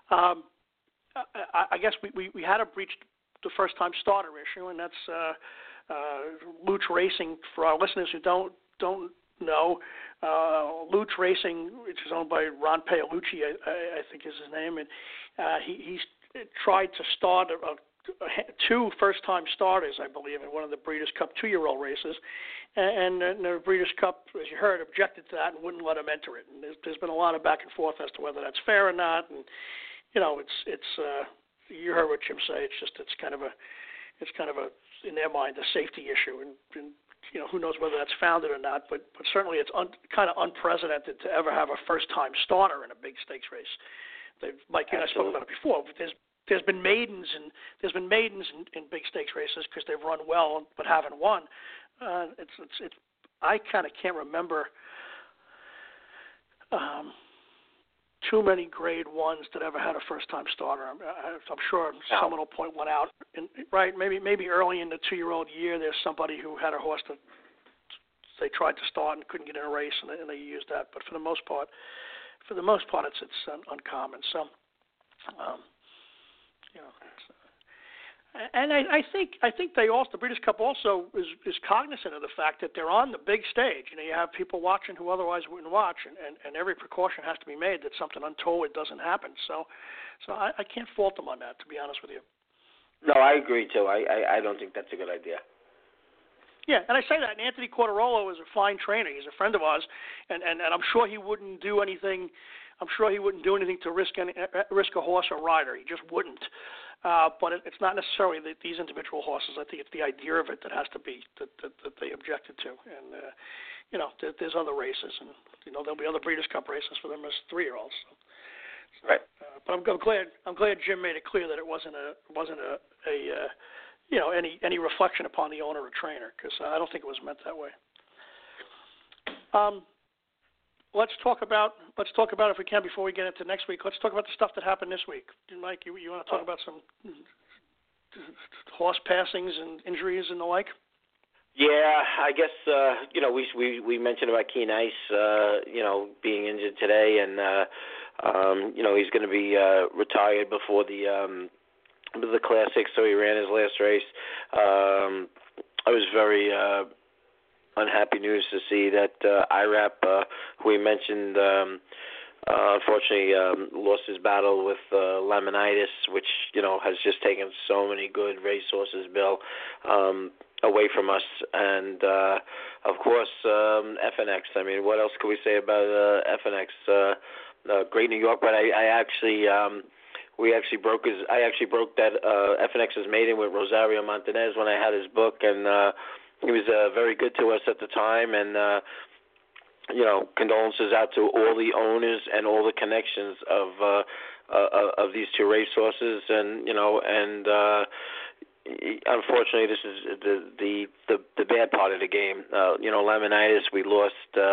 I guess we had to breach the first-time starter issue, and that's Luch Racing. For our listeners who don't know, Luch Racing, which is owned by Ron Paolucci, I think is his name, and he's tried to start two first-time starters, I believe, in one of the Breeders' Cup 2-year-old races, and the Breeders' Cup, as you heard, objected to that and wouldn't let him enter it. And there's been a lot of back and forth as to whether that's fair or not, and it's you heard what Jim say. It's kind of a in their mind a safety issue, and who knows whether that's founded or not. But certainly it's kind of unprecedented to ever have a first-time starter in a big stakes race. I spoke about it before. There's been maidens in big stakes races because they've run well but haven't won. I kind of can't remember. Too many grade ones that ever had a first-time starter. I'm sure someone will point one out. And, right? Maybe early in the 2-year-old year, there's somebody who had a horse that they tried to start and couldn't get in a race, and they used that. But for the most part, it's uncommon. So, and I think the Breeders' Cup also is cognizant of the fact that they're on the big stage. You have people watching who otherwise wouldn't watch, and every precaution has to be made that something untoward doesn't happen. So I can't fault them on that, to be honest with you. No, I agree too. I don't think that's a good idea. Yeah, and I say that. And Anthony Cordarolo is a fine trainer. He's a friend of ours, and I'm sure he wouldn't do anything. I'm sure he wouldn't do anything to risk a horse or rider. He just wouldn't. but it's not necessarily these individual horses. I think it's the idea of it that has to be that they objected to. And there's other races, and there'll be other Breeders' Cup races for them as 3-year-olds. So, right. But I'm glad Jim made it clear that it wasn't any reflection upon the owner or trainer, because I don't think it was meant that way. Let's talk about if we can before we get into next week. Let's talk about the stuff that happened this week. Mike, you want to talk about some horse passings and injuries and the like? Yeah, I guess we mentioned about Keen Ice, being injured today, and he's going to be retired before the Classic, so he ran his last race. I was very unhappy news to see that IRAP, who we mentioned, unfortunately lost his battle with laminitis, which has just taken so many good racehorses, Bill, away from us. And of course, FNX. I mean, what else could we say about FNX? Great New York, but I actually broke that FNX's maiden with Rosario Montanez when I had his book, and he was very good to us at the time, and condolences out to all the owners and all the connections of these two racehorses, and unfortunately, this is the bad part of the game. Laminitis, we lost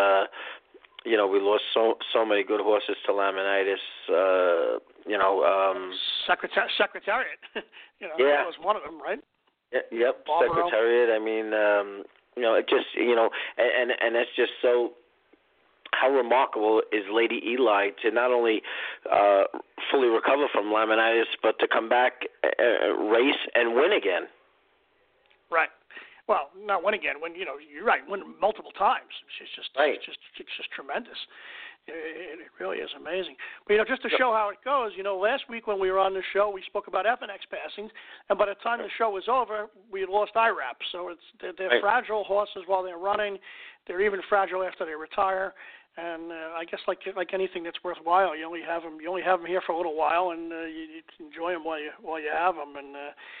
so many good horses to laminitis. Secretariat. Yeah. That was one of them, right? Yep, Barbaro. Secretariat. I mean, it just, and that's just so. How remarkable is Lady Eli to not only fully recover from laminitis, but to come back, race, and win again. Right. Well, not win again. You're right. Win multiple times. She's just, right. It's just tremendous. It really is amazing. But just to show how it goes, last week when we were on the show, we spoke about FNX passings, and by the time the show was over, we had lost IRAP. So they're right. fragile horses while they're running. They're even fragile after they retire. And I guess like anything that's worthwhile, you only have them here for a little while, and you enjoy them while you have them. And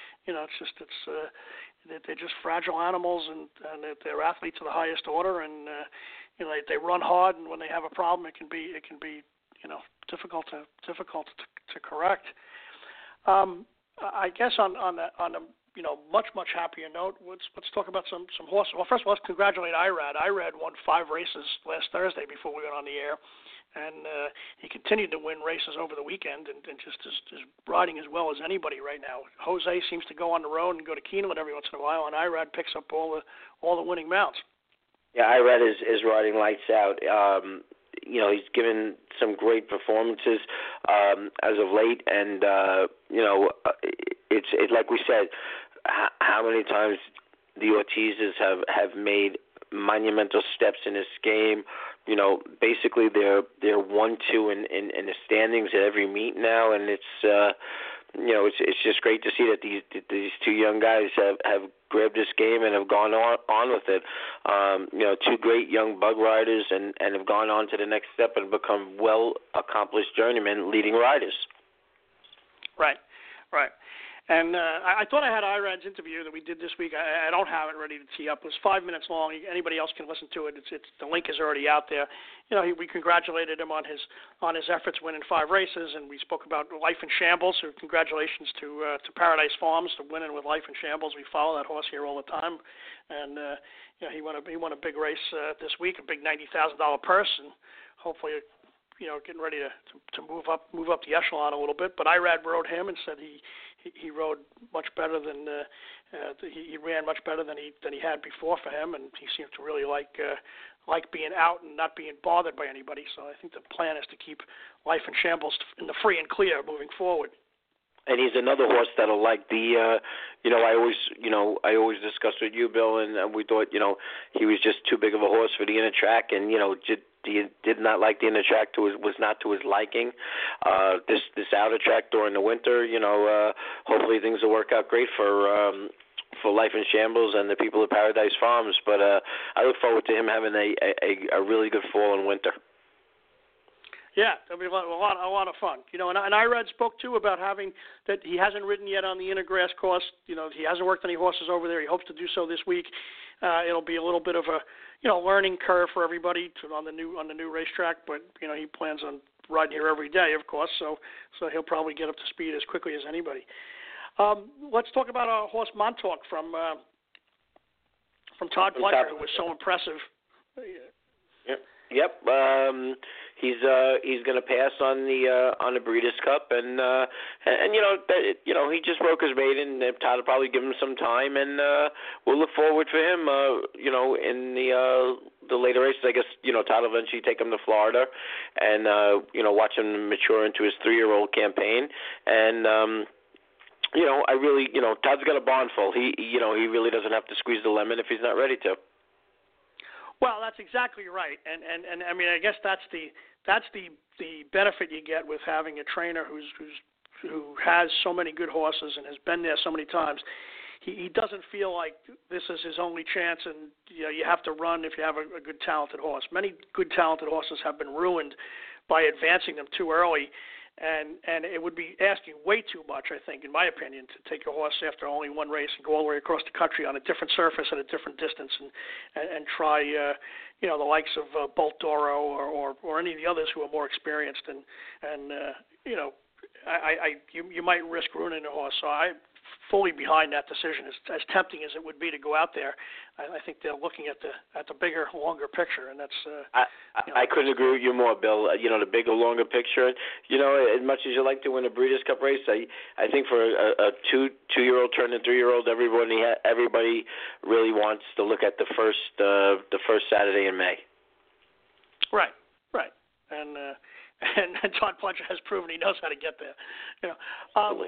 they're just fragile animals, and they're athletes of the highest order, and they run hard, and when they have a problem, it can be difficult to correct. I guess on the much happier note, let's talk about some horses. Well, first of all, let's congratulate Irad. Irad won 5 races last Thursday before we went on the air, and he continued to win races over the weekend, and just is riding as well as anybody right now. Jose seems to go on the road and go to Keeneland every once in a while, and Irad picks up all the winning mounts. Yeah, Irad is riding lights out. He's given some great performances as of late, and it's like we said, how many times the Ortizes have made monumental steps in this game. Basically they're 1-2 in the standings at every meet now, and it's just great to see that these two young guys have grabbed this game and have gone on with it. 2 great young bug riders and have gone on to the next step and become well-accomplished journeymen leading riders. Right. And I thought I had Irad's interview that we did this week. I don't have it ready to tee up. It was 5 minutes long. Anybody else can listen to it. The link is already out there. We congratulated him on his efforts winning 5 races, and we spoke about Life in Shambles. So congratulations to Paradise Farms for winning with Life in Shambles. We follow that horse here all the time, and he won a big race this week, a big $90,000 purse, and hopefully getting ready to move up the echelon a little bit. But Irad rode him and said he rode much better than he ran much better than he had before for him, and he seemed to really like being out and not being bothered by anybody. So I think the plan is to keep Life in Shambles in the free and clear moving forward. And he's another horse that'll like the, I always discussed with you, Bill, and we thought, he was just too big of a horse for the inner track, and did not like the inner track, was not to his liking. This outer track during the winter, hopefully things will work out great for Life in Shambles and the people at Paradise Farms. But I look forward to him having a really good fall and winter. Yeah, that'll be a lot of fun. You know, and Irad spoke too about having that he hasn't ridden yet on the Intergrass course. You know, he hasn't worked any horses over there. He hopes to do so this week. It'll be a little bit of a learning curve for everybody on the new racetrack, but you know he plans on riding here every day, of course. So he'll probably get up to speed as quickly as anybody. Let's talk about our horse Montauk from Todd Pletcher, who was so impressive. Yep. He's going to pass on the Breeders' Cup, and he just broke his maiden. Todd will probably give him some time, and we'll look forward for him. In the later races, I guess Todd will eventually take him to Florida, and watch him mature into his 3-year-old campaign, and. I really, Todd's got a barn full. He really doesn't have to squeeze the lemon if he's not ready to. Well, that's exactly right, and I mean, I guess that's the benefit you get with having a trainer who has so many good horses and has been there so many times. He doesn't feel like this is his only chance, and you have to run if you have a good talented horse. Many good talented horses have been ruined by advancing them too early. And it would be asking way too much, I think, in my opinion, to take your horse after only one race and go all the way across the country on a different surface at a different distance and try, the likes of Bolt D'Oro or any of the others who are more experienced. You might risk ruining a horse. So I'm fully behind that decision. As tempting as it would be to go out there, I think they're looking at the bigger, longer picture, and that's. I couldn't agree with you more, Bill. The bigger, longer picture. As much as you like to win a Breeders' Cup race, I think for a two-year-old turning 3-year-old, everybody really wants to look at the first Saturday in May. Right, and Todd Pletcher has proven he knows how to get there. Absolutely.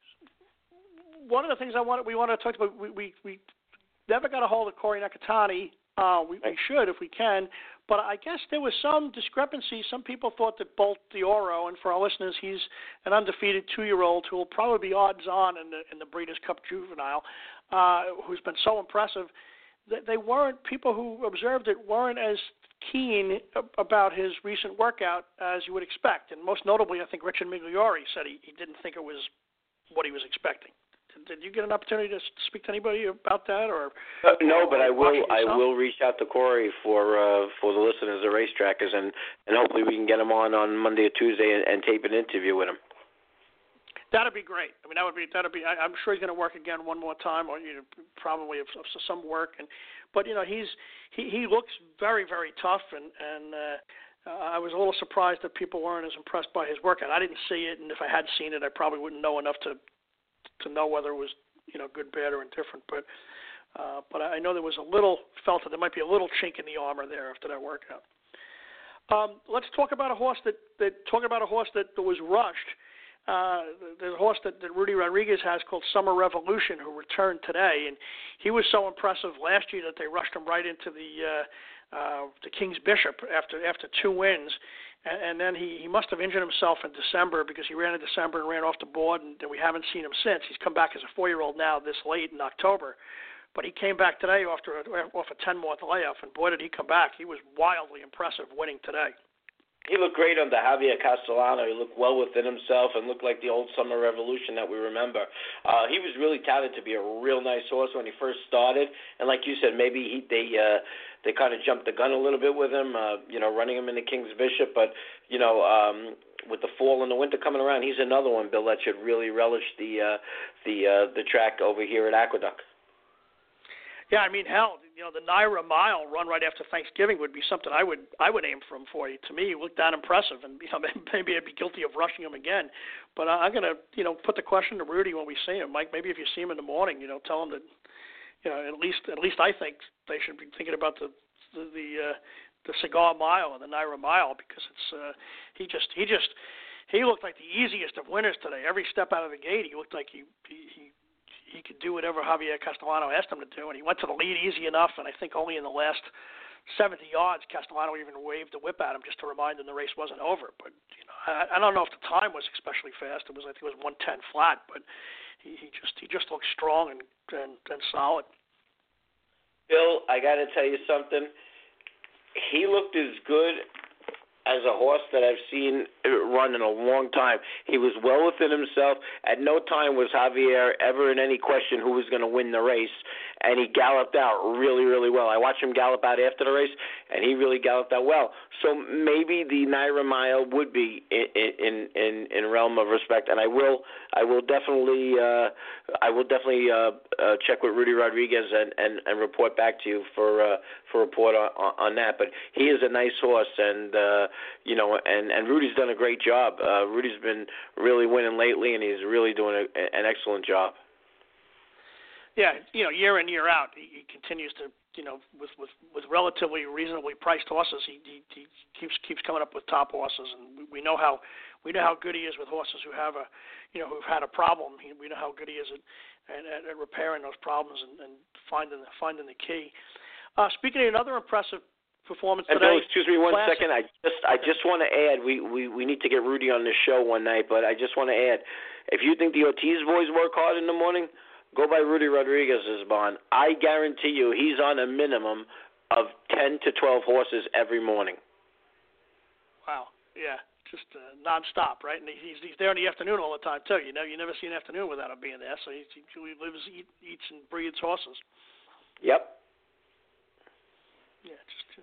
One of the things we want to talk about, we never got a hold of Corey Nakatani. We should if we can, but I guess there was some discrepancy. Some people thought that Bolt D'Oro, and for our listeners, he's an undefeated 2-year-old who will probably be odds-on in the Breeders' Cup Juvenile, who's been so impressive. They weren't, people who observed it weren't as keen about his recent workout as you would expect, and most notably, I think Richard Migliori said he didn't think it was what he was expecting. Did you get an opportunity to speak to anybody about that, or no? But I will reach out to Corey for the listeners, the racetrackers, and hopefully we can get him on Monday or Tuesday and tape an interview with him. That'd be great. I mean, that'd be. I'm sure he's going to work again one more time, or probably of some work. But he looks very, very tough, and I was a little surprised that people weren't as impressed by his workout. I didn't see it, and if I had seen it, I probably wouldn't know enough to know whether it was good, bad, or indifferent. But I know there was felt that there might be a little chink in the armor there after that workout. Let's talk about a horse that was rushed. The horse that Rudy Rodriguez has called Summer Revolution, who returned today, and he was so impressive last year that they rushed him right into the King's Bishop after 2 wins. And then he must have injured himself in December because he ran in December and ran off the board, and we haven't seen him since. He's come back as a 4-year-old now this late in October. But he came back today off a 10-month layoff, and boy, did he come back. He was wildly impressive winning today. He looked great under Javier Castellano. He looked well within himself and looked like the old Summer Revolution that we remember. He was really touted to be a real nice horse when he first started, and like you said, maybe they kind of jumped the gun a little bit with him, running him in the King's Bishop. But with the fall and the winter coming around, he's another one, Bill, that should really relish the track over here at Aqueduct. Yeah, I mean, hell, the Naira Mile run right after Thanksgiving would be something I would aim for him for. To me, he looked that impressive, and maybe I'd be guilty of rushing him again. But I'm gonna, put the question to Rudy when we see him, Mike. Maybe if you see him in the morning, tell him that, at least I think they should be thinking about the Cigar Mile and the Naira Mile, because it's he looked like the easiest of winners today. Every step out of the gate, he looked like he could do whatever Javier Castellano asked him to do, and he went to the lead easy enough, and I think only in the last 70 yards, Castellano even waved the whip at him just to remind him the race wasn't over. But I don't know if the time was especially fast. I think it was 1:10 flat, but he just looked strong and solid. Bill, I got to tell you something. He looked as good as a horse that I've seen run in a long time. He was well within himself. At no time was Javier ever in any question who was going to win the race, and he galloped out really, really well. I watched him gallop out after the race, and he really galloped out well. So maybe the Naira Mile would be in realm of respect, and I will definitely check with Rudy Rodriguez and report back to you for a report on that. But he is a nice horse, and and Rudy's done a great job. Rudy's been really winning lately, and he's really doing an excellent job. Yeah, year in, year out, he continues to, with relatively reasonably priced horses, he keeps coming up with top horses, and we know how good he is with horses who have who've had a problem. We know how good he is at repairing those problems and finding the key. Speaking of another impressive performance today. Bill, excuse me one second. I just want to add, we need to get Rudy on the show one night, but I just want to add, if you think the Ortiz boys work hard in the morning, go by Rudy Rodriguez's barn. I guarantee you he's on a minimum of 10 to 12 horses every morning. Wow. Yeah. Just nonstop, right? And he's there in the afternoon all the time too. You never see an afternoon without him being there. So he lives, eats, and breathes horses. Yep. Yeah,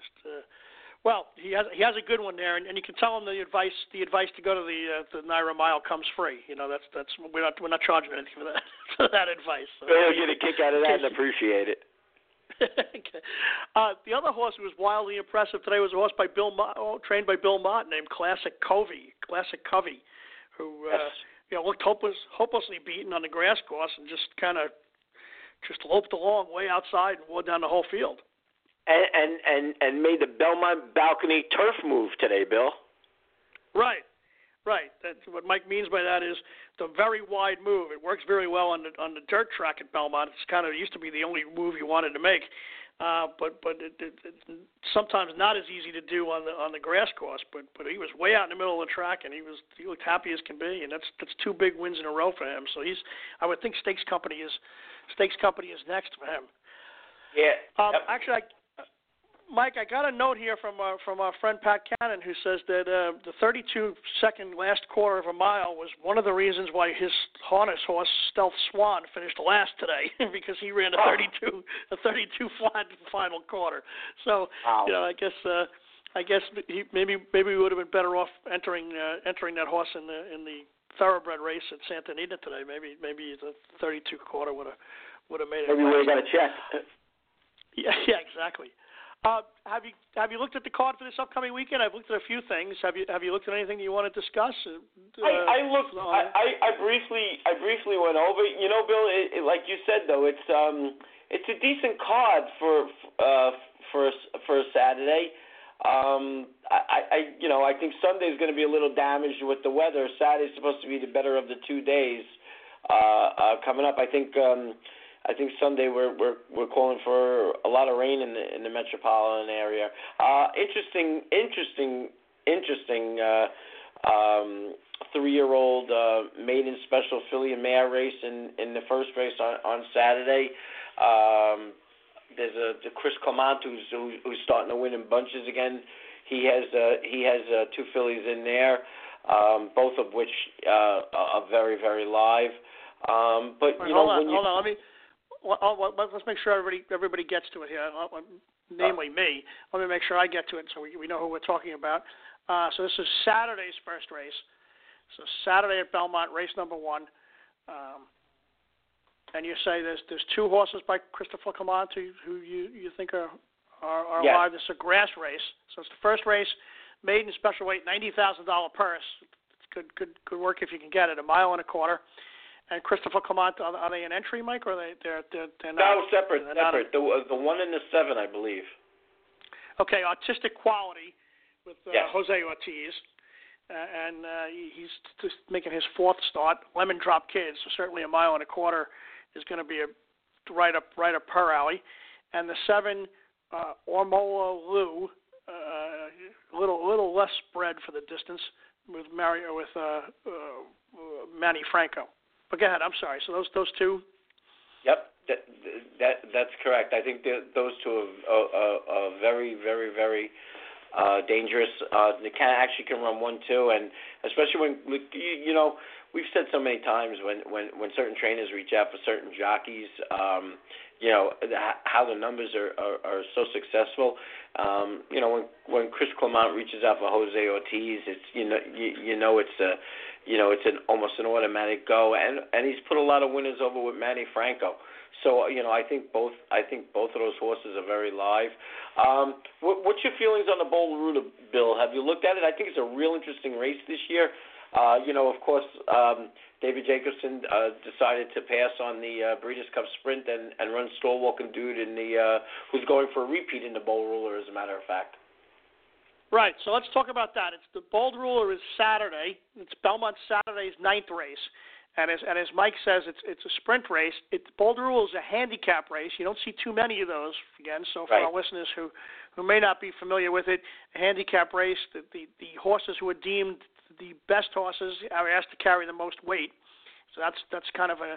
well, he has a good one there, and you can tell him the advice to go to the Naira Mile comes free. That's we're not charging anything for that for that advice. So. He'll get a kick out of that and appreciate it. Okay. The other horse who was wildly impressive today was a horse trained by Bill Mott named Classic Covey, who looked hopelessly beaten on the grass course and just loped along way outside and wore down the whole field. And made the Belmont balcony turf move today, Bill. Right. That's what Mike means by that is the very wide move. It works very well on the dirt track at Belmont. It used to be the only move you wanted to make, but it's sometimes not as easy to do on the grass course. But he was way out in the middle of the track, and he looked happy as can be. And that's 2 big wins in a row for him. So I would think Stakes Company is next for him. Yeah. Yep. Actually, Mike, I got a note here from our friend Pat Cannon, who says that the 32-second last quarter of a mile was one of the reasons why his harness horse Stealth Swan finished last today because he ran a 32 final quarter. So wow. I guess maybe we would have been better off entering that horse in the thoroughbred race at Santa Anita today. Maybe the 32 quarter would have made it. Maybe we would have got a check. Yeah, exactly. Have you looked at the card for this upcoming weekend? I've looked at a few things. Have you looked at anything you want to discuss? I looked. I briefly went over. Bill, like you said though, it's a decent card for a Saturday. I think Sunday's going to be a little damaged with the weather. Saturday's supposed to be the better of the 2 days coming up. I think Sunday we're calling for a lot of rain in the metropolitan area. Interesting 3-year-old maiden special filly and mare race in the first race on Saturday. There's the Chris Clement who's starting to win in bunches again. He has 2 fillies in there, both of which are very, very live. But right, hold on. Let's make sure everybody gets to it here. Namely me. Let me make sure I get to it so we know who we're talking about. So this is Saturday's first race. So Saturday at Belmont, race number 1. And you say there's 2 horses by Christopher Clement who you think are yes. live. This is a grass race. So it's the first race, maiden special weight, $90,000 purse. It's good work if you can get it. 1.25 miles. And Christopher Clement, are they an entry, Mike, or they're not? No, separate. The 1 and the 7, I believe. Okay, Artistic Quality with yes. Jose Ortiz, and he's just making his 4th start. Lemon Drop Kids, so certainly 1.25 miles is going to be right up her alley. And the 7, Ormola Lou, a little less spread for the distance with Manny Franco. But go ahead. I'm sorry. So those 2. Yep, that's correct. I think those 2 are very, very, very dangerous. They can run 1-2, and especially when we've said so many times when certain trainers reach out for certain jockeys, how the numbers are so successful. When Chris Clement reaches out for Jose Ortiz, it's it's almost an automatic go, and he's put a lot of winners over with Manny Franco. So I think both of those horses are very live. What's your feelings on the Bold Ruler, Bill? Have you looked at it? I think it's a real interesting race this year. Of course, David Jacobson decided to pass on the Breeders' Cup Sprint and run Stalwalking Dude who's going for a repeat in the Bold Ruler, as a matter of fact. Right, so let's talk about that. It's the Bold Ruler is Saturday. It's Belmont Saturday's 9th race. And as Mike says, it's a sprint race. Bold Ruler is a handicap race. You don't see too many of those, again. So for our listeners who may not be familiar with it, a handicap race, the horses who are deemed the best horses are asked to carry the most weight. So that's kind of a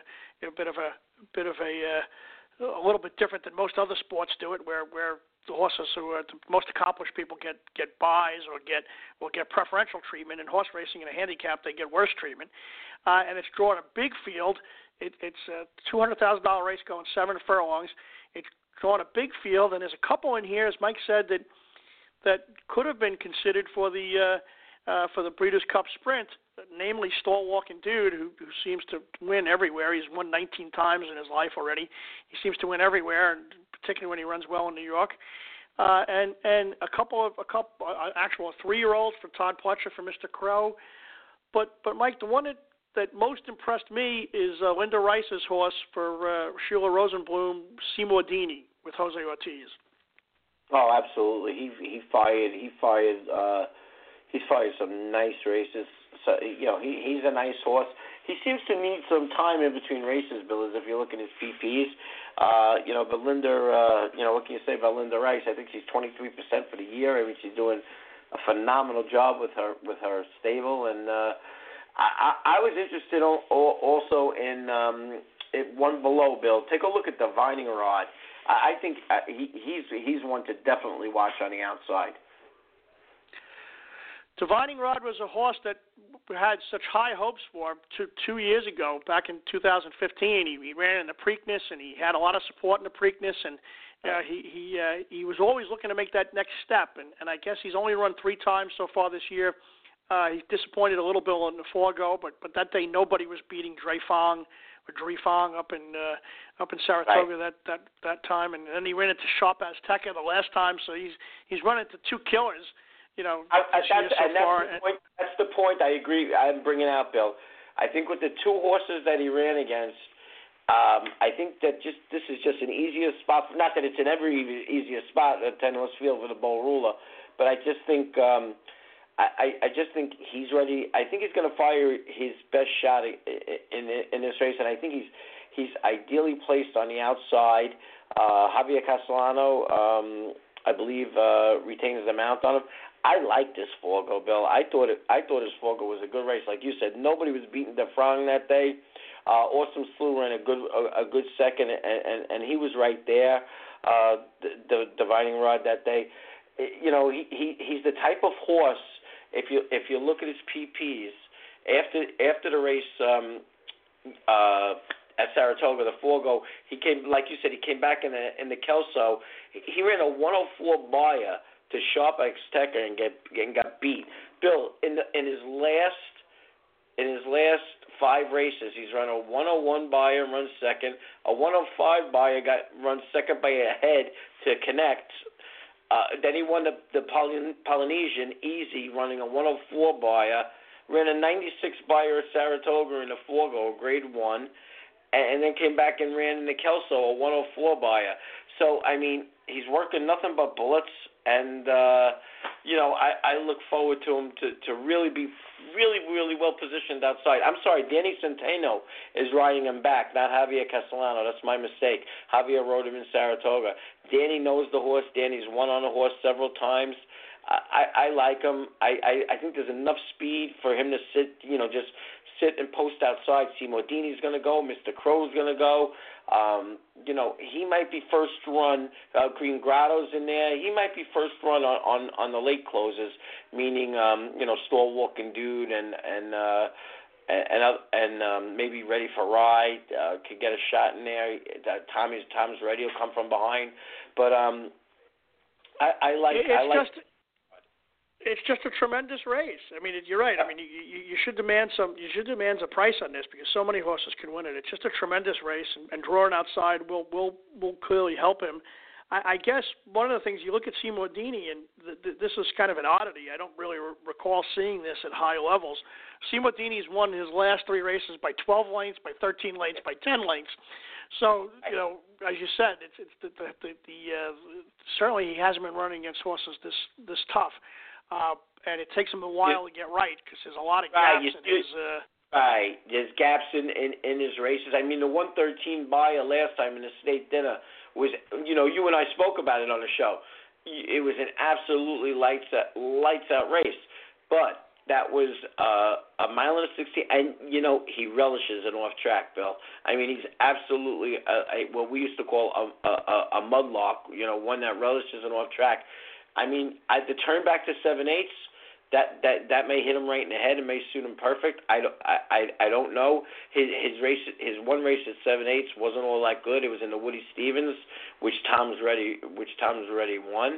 little bit different than most other sports do it, where the horses who are the most accomplished people get buys or get preferential treatment. In horse racing in a handicap, they get worse treatment. And it's drawn a big field. It's a $200,000 race going 7 furlongs. It's drawn a big field, and there's a couple in here, as Mike said, that could have been considered for the Breeders' Cup Sprint, namely Stalwalking Dude, who seems to win everywhere. He's won 19 times in his life already. He seems to win everywhere, and particularly when he runs well in New York. And a 3-year-old for Todd Pletcher for Mr. Crow. But Mike, the one that most impressed me is Linda Rice's horse for Sheila Rosenblum, Seymour Dini, with Jose Ortiz. Oh, absolutely. He fired some nice races. So he's a nice horse. He seems to need some time in between races, Bill, as if you look at his PPs. But Linda, what can you say about Linda Rice? I think she's 23% for the year. I mean, she's doing a phenomenal job with her stable, and I was interested also in one below, Bill. Take a look at Divining Rod. I think he's one to definitely watch on the outside. Divining Rod was a horse that had such high hopes for 2 years ago. Back in 2015, he ran in the Preakness, and he had a lot of support in the Preakness, and he was always looking to make that next step. And I guess he's only run 3 times so far this year. He's disappointed a little bit in the Forego, but that day nobody was beating Drefong up in Saratoga that time, and then he ran into Sharp Azteca the last time. So he's run into 2 killers. That's the point. I agree. I'm bringing out, Bill. I think with the 2 horses that he ran against, I think that this is just an easier spot. Not that it's in every easier spot at 10-horse field for the Bold Ruler, but I just think I just think he's ready. I think he's going to fire his best shot in this race, and I think he's ideally placed on the outside. Javier Castellano, I believe, retains the mount on him. I like this Forego, Bill. I thought his Forego was a good race. Like you said, nobody was beating DeFrong that day. Awesome Slew ran a good second, and he was right there. The Divining Rod that day. He's the type of horse. If you look at his PPs after the race at Saratoga, the Forego, he came, like you said, he came back in the Kelso. He ran a 104 buyer to Sharp Azteca and got beat. Bill, in his last 5 races, he's run a 101 buyer and run second, a 105 buyer run second by a head to Connect. Then he won the Polynesian easy, running a 104 buyer, ran a 96 buyer at Saratoga in the Forego, grade 1, and then came back and ran in the Kelso, a 104 buyer. So, I mean, he's working nothing but bullets, and, I look forward to him to really be really well positioned outside. I'm sorry, Danny Centeno is riding him back, not Javier Castellano. That's my mistake. Javier rode him in Saratoga. Danny knows the horse. Danny's won on a horse several times. I like him. I think there's enough speed for him to sit and post outside. Seymour Dini's going to go. Mr. Crow's going to go. He might be first run. Green Grotto's in there. He might be first run on the late closes, meaning Stalwart and Dude and maybe Ready for Ride could get a shot in there. Tom's Ready will come from behind, but It's just a tremendous race. I mean, you're right. I mean, you should demand a price on this because so many horses can win it. It's just a tremendous race, and drawing outside will clearly help him. I guess one of the things, you look at Seymour Dini, and this is kind of an oddity. I don't really recall seeing this at high levels. Seymour Dini's won his last 3 races by 12 lengths, by 13 lengths, by 10 lengths. So, as you said, it's certainly he hasn't been running against horses this tough. And it takes him a while to get right because there's a lot of gaps in his. Right, there's gaps in his races. I mean, the 113 buy last time in the state dinner was, you and I spoke about it on the show. It was an absolutely lights out race, but that was a mile and a 60, and he relishes an off track, Bill. I mean, he's absolutely what we used to call a mudlark. One that relishes an off track. I mean, the turn back to 7/8, that may hit him right in the head and may suit him perfect. I don't know. His one race at 7/8 wasn't all that good. It was in the Woody Stevens, which Tom's Ready won.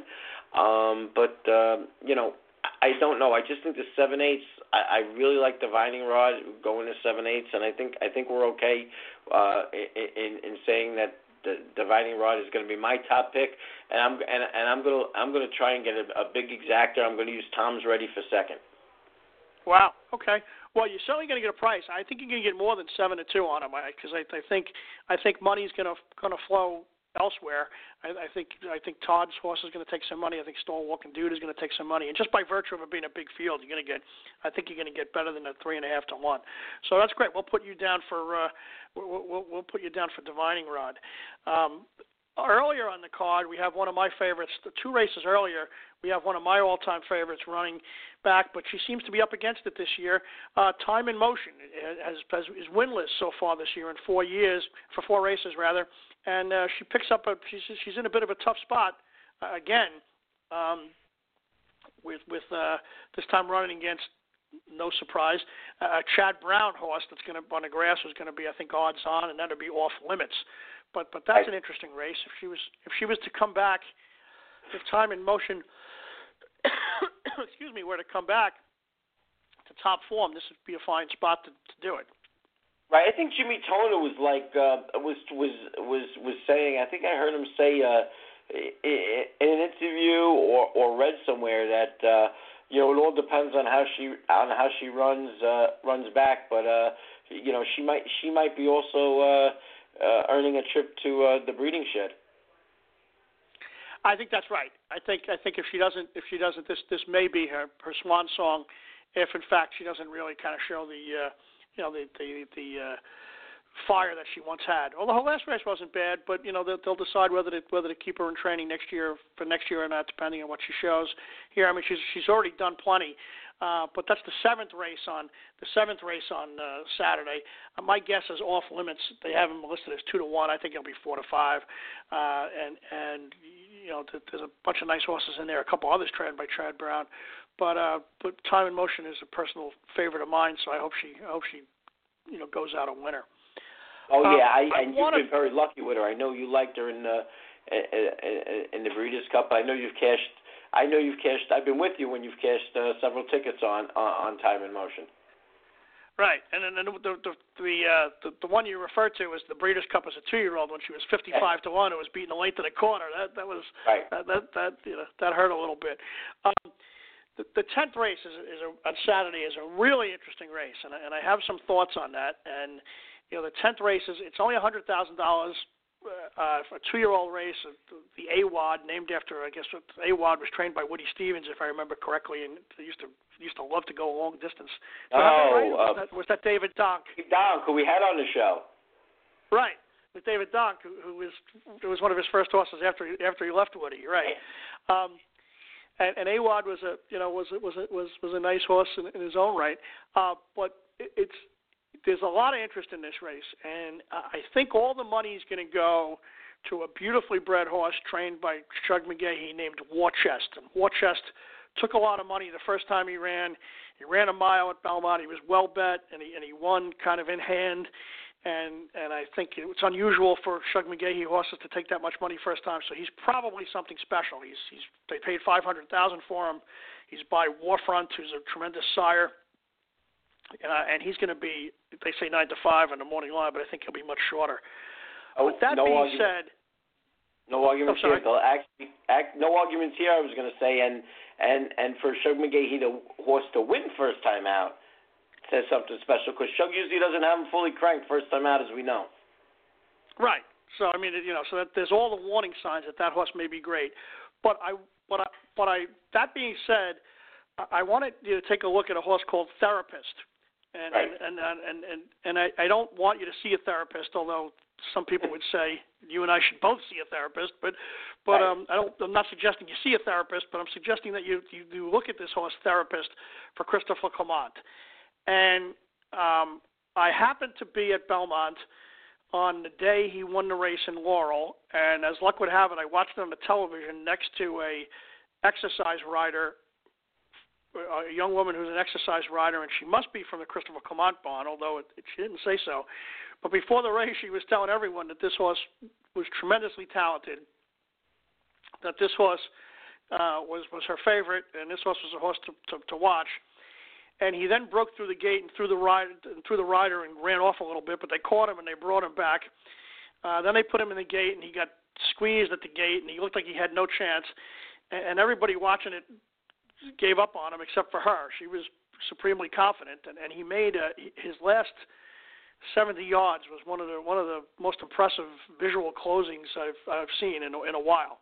I don't know. I just think the 7/8. I really like Divining Rod going to 7/8, and I think we're okay in saying that the Divining Rod is going to be my top pick, and I'm going to try and get a big exactor. I'm going to use Tom's Ready for second. Wow. Okay. Well, you're certainly going to get a price. I think you're going to get more than 7-2 on him because I think money's going to flow elsewhere. I think Todd's horse is going to take some money. I think Stalwart and Dude is going to take some money, and just by virtue of it being a big field, I think you're going to get better than a 3.5 to 1. So that's great. We'll put you down for we'll put you down for Divining Rod. Earlier on the card, we have one of my favorites. The 2 races earlier, we have one of my all-time favorites running back, but she seems to be up against it this year. Time in Motion is winless so far this year in 4 races rather, and she picks up she's in a bit of a tough spot again with this time running against, no surprise, Chad Brown horse that's going to on the grass was going to be, I think, odds on, and that'll be off limits. But that's an interesting race. If she was to come back, if Time in Motion, were to come back to top form, this would be a fine spot to do it. Right. I think Jimmy Toner was was saying. I think I heard him say in an interview or read somewhere that it all depends on how she runs back, but she might be also earning a trip to the breeding shed. I think that's right. I think if she doesn't, this may be her swan song. If in fact she doesn't really kind of show the fire that she once had. Although her last race wasn't bad, but they'll decide whether to keep her in training next year or not, depending on what she shows here. I mean, she's already done plenty. But that's the seventh race on Saturday. My guess is off limits. They have him listed as 2-1. I think it'll be 4-5. And there's a bunch of nice horses in there. A couple others trained by Chad Brown. But Time in Motion is a personal favorite of mine. So I hope she goes out a winner. Oh yeah, and you've been very lucky with her. I know you liked her in the Breeders' Cup. I know you've cashed. I've been with you when you've cashed several tickets on Time in Motion. Right, and then the one you referred to was the Breeders' Cup as a 2-year-old when she was 55 to 1. It was beating the length of the quarter. That was right. That hurt a little bit. The 10th race on Saturday is a really interesting race, and I have some thoughts on that. And the 10th race it's only $100,000. For a 2-year-old race, the AWOD, named after, I guess, AWOD was trained by Woody Stevens, if I remember correctly, and they used to love to go a long distance. Was that David Donk? Donk, who we had on the show. Right, with David Donk, who was one of his first horses after he left Woody. Right, and AWOD was a nice horse in his own right, but it's there's a lot of interest in this race, and I think all the money is going to go to a beautifully bred horse trained by Shug McGaughey named War Chest. And War Chest took a lot of money the first time he ran. He ran a mile at Belmont. He was well bet, and he won kind of in hand. And I think it's unusual for Shug McGaughey horses to take that much money first time. So he's probably something special. They paid $500,000 for him. He's by Warfront, who's a tremendous sire. And he's going to be, they say 9 to 5 on the morning line, but I think he'll be much shorter. With that being said, no arguments here. No arguments here. I was going to say, and for Shug McGaughey, the horse to win first time out, says something special, because Shug usually doesn't have him fully cranked first time out, as we know. Right. So I mean, so that there's all the warning signs that horse may be great. But that being said, I wanted you to take a look at a horse called Therapist. And I don't want you to see a therapist, although some people would say you and I should both see a therapist. But right. I'm not suggesting you see a therapist, but I'm suggesting that you look at this horse Therapist for Christopher Clement. And I happened to be at Belmont on the day he won the race in Laurel, and as luck would have it, I watched it on the television next to a exercise rider, a young woman who's an exercise rider, and she must be from the Christopher Clement barn, although she didn't say so. But before the race, she was telling everyone that this horse was tremendously talented, that this horse was her favorite, and this horse was a horse to watch. And he then broke through the gate and through the rider and ran off a little bit, but they caught him and they brought him back. Then they put him in the gate, and he got squeezed at the gate, and he looked like he had no chance. And everybody watching it gave up on him except for her. She was supremely confident, and he made his last 70 yards was one of the most impressive visual closings I've seen in a while.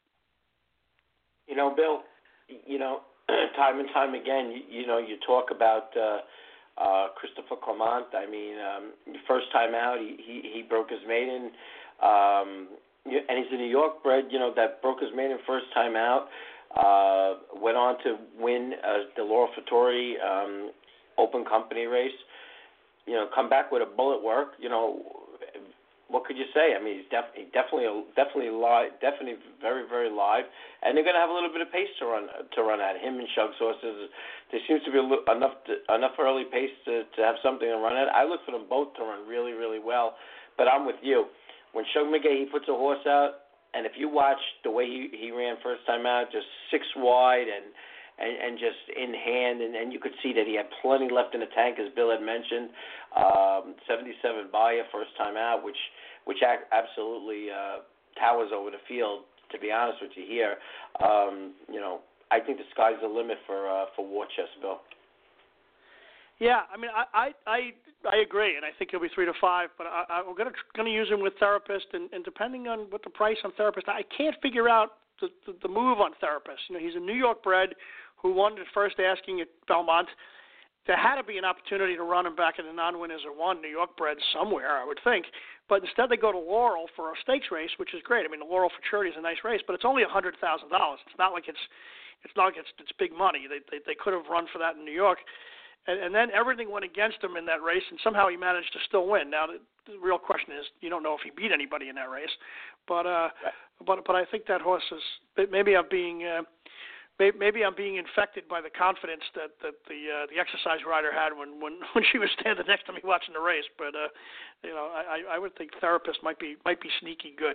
Bill, time and time again, you talk about Christopher Clement. I mean, first time out, he broke his maiden, and he's a New York bred, that broke his maiden first time out. Went on to win the Laurel Fattori Open Company race. Come back with a bullet work. What could you say? I mean, he's definitely live, definitely very, very live, and they're going to have a little bit of pace to run at him and Shug's horses. There seems to be enough early pace to have something to run at. I look for them both to run really, really well, but I'm with you. When Shug McGaughey puts a horse out, and if you watch the way he ran first time out, just 6 wide and just in hand, and you could see that he had plenty left in the tank, as Bill had mentioned. 77 Bahia first time out, which absolutely towers over the field. To be honest with you, here, I think the sky's the limit for War Chest, Bill. Yeah, I mean, I agree, and I think he'll be 3 to 5. But we're going to use him with Therapist, and depending on what the price on Therapist, I can't figure out the move on Therapist. He's a New York bred who won at first asking at Belmont. There had to be an opportunity to run him back in the non-winners or one New York bred somewhere, I would think. But instead they go to Laurel for a stakes race, which is great. I mean, the Laurel Futurity is a nice race, but it's only $100,000. It's not like it's big money. They could have run for that in New York. And then everything went against him in that race, and somehow he managed to still win. Now, the real question is, you don't know if he beat anybody in that race. But I think that horse is maybe I'm being infected by the confidence that the exercise rider had when she was standing next to me watching the race. But I would think Therapist might be sneaky good.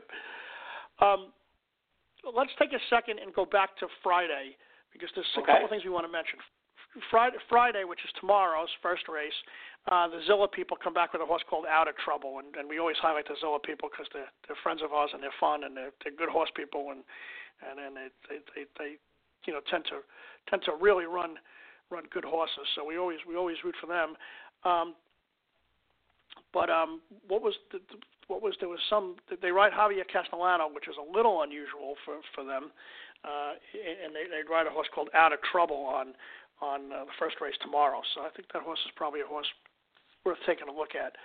Let's take a second and go back to Friday, because there's a couple things we want to mention. Friday, which is tomorrow's first race, the Zilla people come back with a horse called Out of Trouble, and we always highlight the Zilla people because they're friends of ours and they're fun and they're good horse people, and they tend to really run good horses. So we always root for them. They ride Javier Castellano, which is a little unusual for them, and they ride a horse called Out of Trouble on the first race tomorrow. So I think that horse is probably a horse worth taking a look at.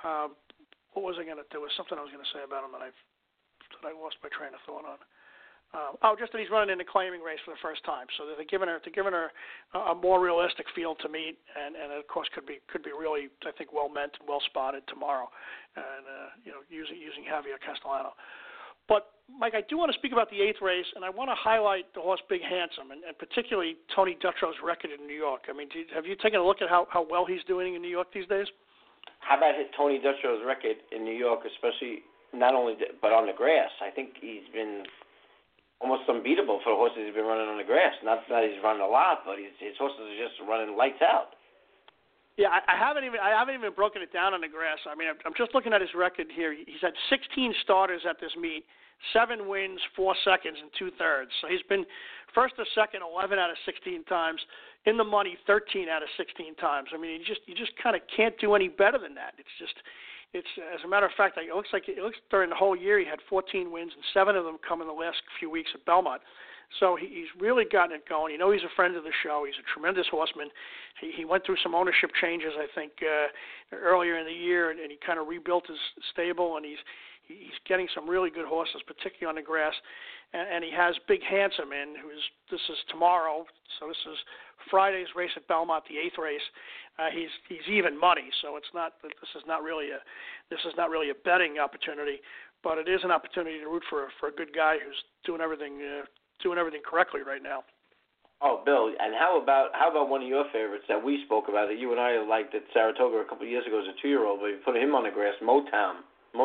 What was I going to do? There was something I was going to say about him that I lost my train of thought on. Just that he's running in the claiming race for the first time, so they're giving her a more realistic field to meet, and of course could be really, I think, well meant and well spotted tomorrow, and using Javier Castellano. But Mike, I do want to speak about the 8th race, and I want to highlight the horse Big Handsome, and particularly Tony Dutro's record in New York. I mean, have you taken a look at how well he's doing in New York these days? How about Tony Dutro's record in New York, especially not only but on the grass? I think he's been almost unbeatable for the horses he's been running on the grass. Not that he's running a lot, but his horses are just running lights out. Yeah, I haven't even broken it down on the grass. I mean, I'm just looking at his record here. He's had 16 starters at this meet, 7 wins, 4 seconds, and 2/3. So he's been first or second 11 out of 16 times, in the money 13 out of 16 times. I mean, you just kind of can't do any better than that. It's as a matter of fact, it looks during the whole year he had 14 wins, and 7 of them come in the last few weeks at Belmont. So he's really gotten it going. He's a friend of the show. He's a tremendous horseman. He went through some ownership changes, I think, earlier in the year, and he kind of rebuilt his stable, and he's getting some really good horses, particularly on the grass. And he has Big Handsome in, this is tomorrow, so this is Friday's race at Belmont, the 8th race. He's even money, so this is not really a betting opportunity, but it is an opportunity to root for a good guy who's doing everything correctly right now. Oh, Bill, and how about one of your favorites that we spoke about that you and I liked at Saratoga a couple of years ago as a 2-year-old, but you put him on the grass, Motown.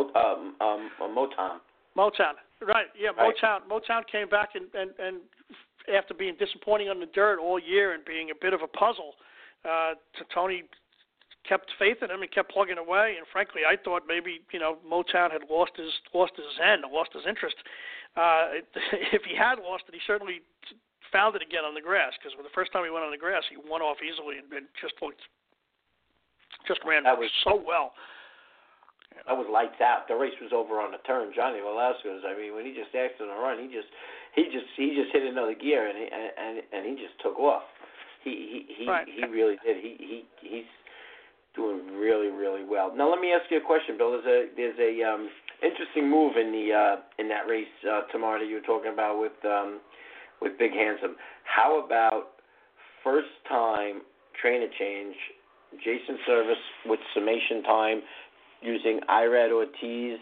Motown, right? Yeah, right. Motown came back and after being disappointing on the dirt all year and being a bit of a puzzle, Tony kept faith in him and kept plugging away. And frankly, I thought maybe Motown had lost his zen, lost his interest. If he had lost it, he certainly found it again on the grass, because the first time he went on the grass, he won off easily and just ran so well. That was lights out. The race was over on the turn. Johnny Velasquez, I mean, when he just asked him to run, he just hit another gear and he just took off. He really did. He's doing really, really well. Now let me ask you a question, Bill. There's a interesting move in that race tomorrow that you were talking about with Big Handsome. How about first time trainer change, Jason Service with summation time, using Irad Ortiz.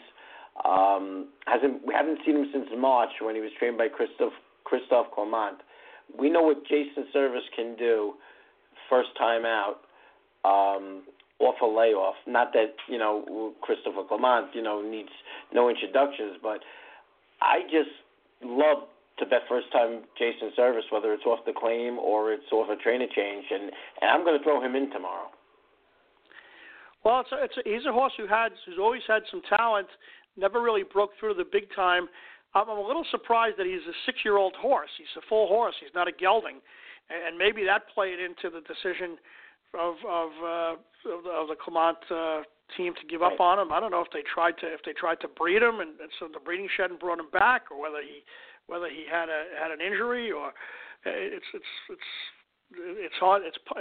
We haven't seen him since March when he was trained by Christophe Clement. We know what Jason Service can do first time out off a layoff. Not that Christopher Clement needs no introductions, but I just love to bet first time Jason Service, whether it's off the claim or it's off a trainer change, and I'm going to throw him in tomorrow. Well, he's a horse who's always had some talent, never really broke through the big time. I'm a little surprised that he's a 6-year-old horse. He's a full horse. He's not a gelding, and maybe that played into the decision of the Clement team to give up on him. I don't know if they tried to breed him, and so the breeding shed and brought him back, or whether he had an injury, or it's hard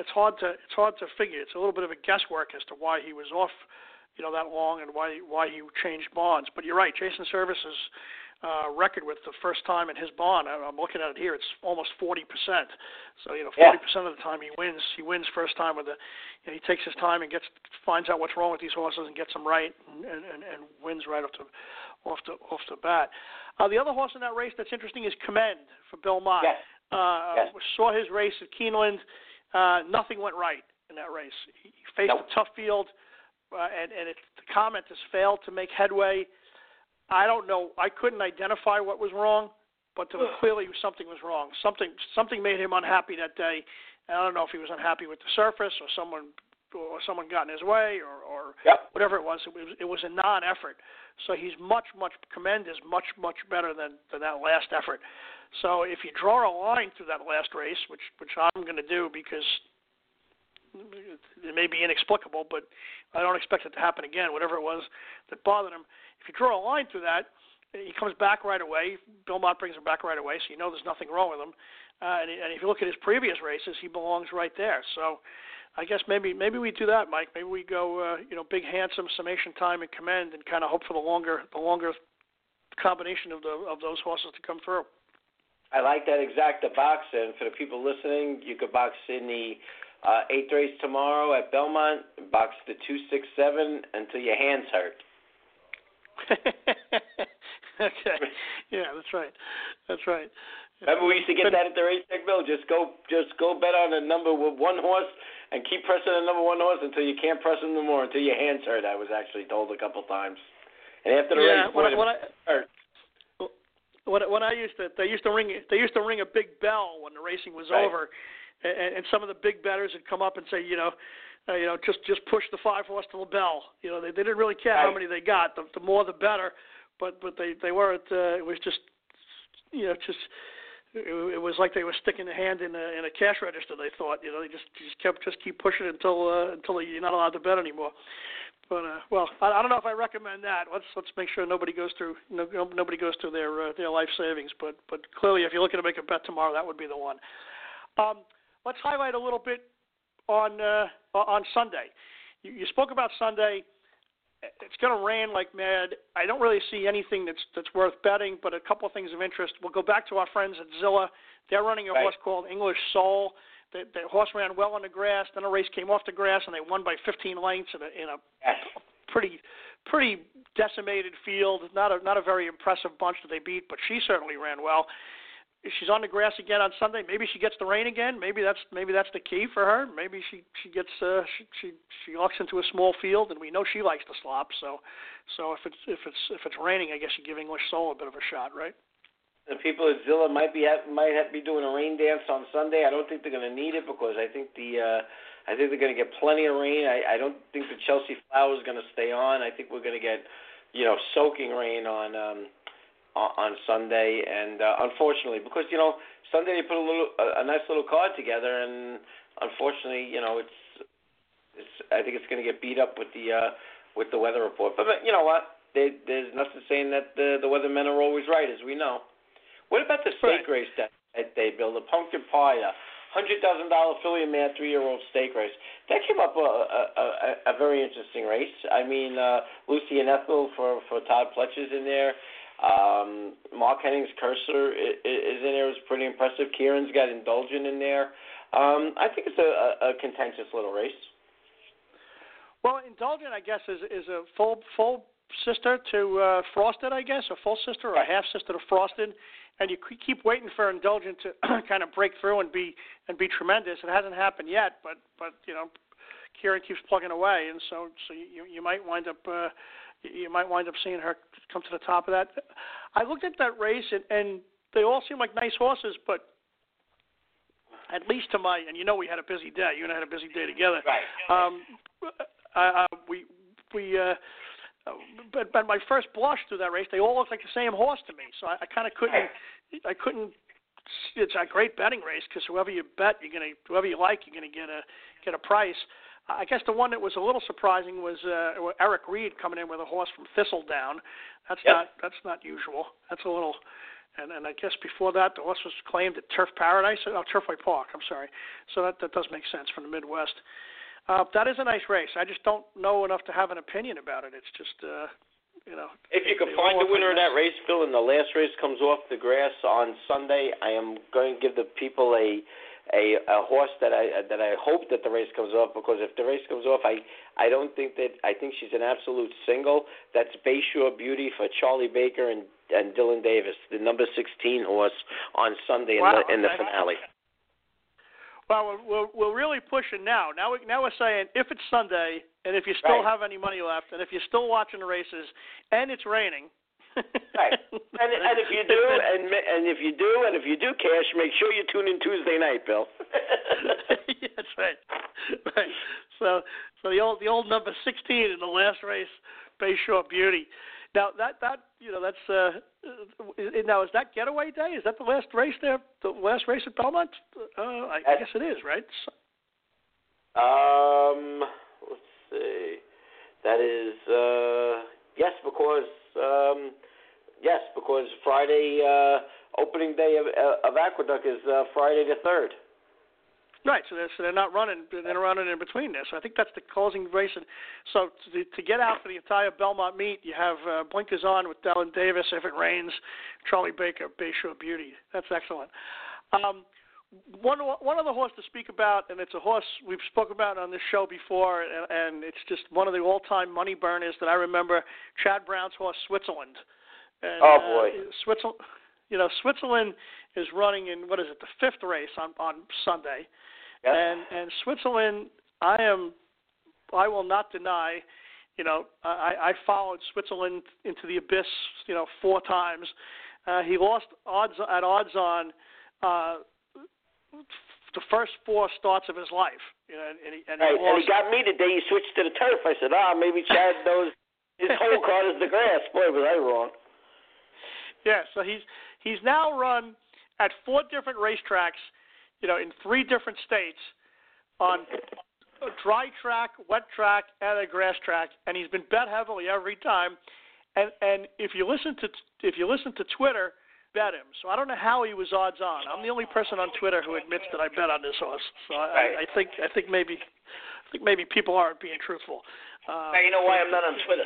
to figure. It's a little bit of a guesswork as to why he was off, that long, and why he changed bonds. But you're right, Jason Service's record with the first time in his bond, I'm looking at it here, it's almost 40%. So 40% of the time he wins first time with he takes his time and finds out what's wrong with these horses and gets them right and wins right off the bat. The other horse in that race that's interesting is Commend for Bill Mott. Yes. We saw his race at Keeneland. Nothing went right in that race. He faced a tough field, and the Comment has failed to make headway. I don't know. I couldn't identify what was wrong, but clearly something was wrong. Something made him unhappy that day. And I don't know if he was unhappy with the surface, or someone got in his way, or whatever it was. It was a non-effort. So he's Commend is much better than that last effort. So if you draw a line through that last race, which I'm going to do because it may be inexplicable, but I don't expect it to happen again, whatever it was that bothered him. If you draw a line through that, he comes back right away. Bill Mott brings him back right away, so there's nothing wrong with him. And if you look at his previous races, he belongs right there. So I guess maybe we do that, Mike. Maybe we go, Big Handsome, summation time, and Commend, and kind of hope for the longer combination of those horses to come through. I like that exacta box, and for the people listening, you could box in the 8th race tomorrow at Belmont, box the 267 until your hands hurt. Okay. Yeah, that's right. That's right. Remember, we used to get that at the racetrack, Bill. Just go bet on a number with one horse and keep pressing the number one horse until you can't press him no more, until your hands hurt. I was actually told a couple times. And after the race, hurt. When I used to, they used to ring a big bell when the racing was over, and some of the big bettors would come up and say, just push the 5-horse to the bell. They didn't really care how many they got. The more the better. But they weren't. It was just, it was like they were sticking a hand in a cash register. They thought, they just keep pushing until you're not allowed to bet anymore. But I don't know if I recommend that. Let's make sure nobody goes through their life savings. But clearly, if you're looking to make a bet tomorrow, that would be the one. Let's highlight a little bit on Sunday. You spoke about Sunday. It's going to rain like mad. I don't really see anything that's worth betting, but a couple of things of interest. We'll go back to our friends at Zilla. They're running a horse called English Soul. The horse ran well on the grass. Then a race came off the grass, and they won by 15 lengths in a pretty decimated field. Not a very impressive bunch that they beat, but she certainly ran well. She's on the grass again on Sunday. Maybe she gets the rain again. Maybe that's the key for her. Maybe she gets she walks into a small field, and we know she likes to slop. So if it's raining, I guess you give English Soul a bit of a shot, right? The people at Zilla might have to be doing a rain dance on Sunday. I don't think they're going to need it because I think they're going to get plenty of rain. I don't think the Chelsea Flower is going to stay on. I think we're going to get soaking rain on Sunday, and unfortunately, because Sunday they put a nice little card together, and unfortunately, I think it's going to get beat up with the weather report. But you know what? There's nothing saying that the weathermen are always right, as we know. What about the stake race that they built? The Pumpkin Pie, $100,000 filly and mare 3-year-old stake race. That came up a very interesting race. I mean, Lucy and Ethel for Todd Pletcher's in there. Mark Henning's Cursor is in there. It was pretty impressive. Kieran's got Indulgent in there. I think it's a contentious little race. Well, Indulgent, I guess, is a full sister to Frosted, I guess, a full sister or a half sister to Frosted, and you keep waiting for Indulgent to kind of break through and be tremendous. It hasn't happened yet, but Kieran keeps plugging away, and so you might wind up. You might wind up seeing her come to the top of that. I looked at that race, and they all seem like nice horses, but at least to my, and we had a busy day. You and I had a busy day together. Right. But my first blush through that race, they all looked like the same horse to me. So I kind of couldn't. It's a great betting race because whoever you bet, whoever you like, you're gonna get a price. I guess the one that was a little surprising was Eric Reed coming in with a horse from Thistledown. That's not usual. That's a little, and I guess before that the horse was claimed at Turfway Park. I'm sorry. So that does make sense from the Midwest. That is a nice race. I just don't know enough to have an opinion about it. It's just If you can find the winner of that race, Phil, and the last race comes off the grass on Sunday, I am going to give the people a horse that I hope that the race comes off, because if the race comes off, I think she's an absolute single. That's Bayshore Beauty for Charlie Baker and Dylan Davis, the number 16 horse on Sunday in the finale. Well, we're really pushing now. Now we're saying if it's Sunday and if you still have any money left and if you're still watching the races and it's raining. Right. And if you do cash, make sure you tune in Tuesday night, Bill. Yeah, that's right. Right. So the old number 16 in the last race, Bayshore Beauty. Now that's now is that Getaway Day? Is that the last race there? The last race at Belmont? I guess it is, right? Let's see. That is yes, because Friday opening day of Aqueduct is Friday the 3rd. Right, so they're not running. They're running in between there. So I think that's the closing race. And so to get out for the entire Belmont meet, you have blinkers on with Dylan Davis. If it rains, Charlie Baker, Bayshore Beauty. That's excellent. One other horse to speak about, and it's a horse we've spoken about on this show before, and it's just one of the all-time money burners that I remember. Chad Brown's horse, Switzerland. And, oh boy, Switzerland is running in the fifth race on Sunday. Yep. And Switzerland, I will not deny, I followed Switzerland into the abyss, 4 times. He lost odds on the first 4 starts of his life. And he got me the day he switched to the turf. I said, maybe Chad knows his whole card is the grass. Boy, was I wrong. Yeah, so he's now run at 4 different racetracks, in 3 different states, on a dry track, wet track, and a grass track, and he's been bet heavily every time. And if you listen to Twitter, bet him. So I don't know how he was odds on. I'm the only person on Twitter who admits that I bet on this horse. So I think maybe people aren't being truthful. Now you know why I'm not on Twitter.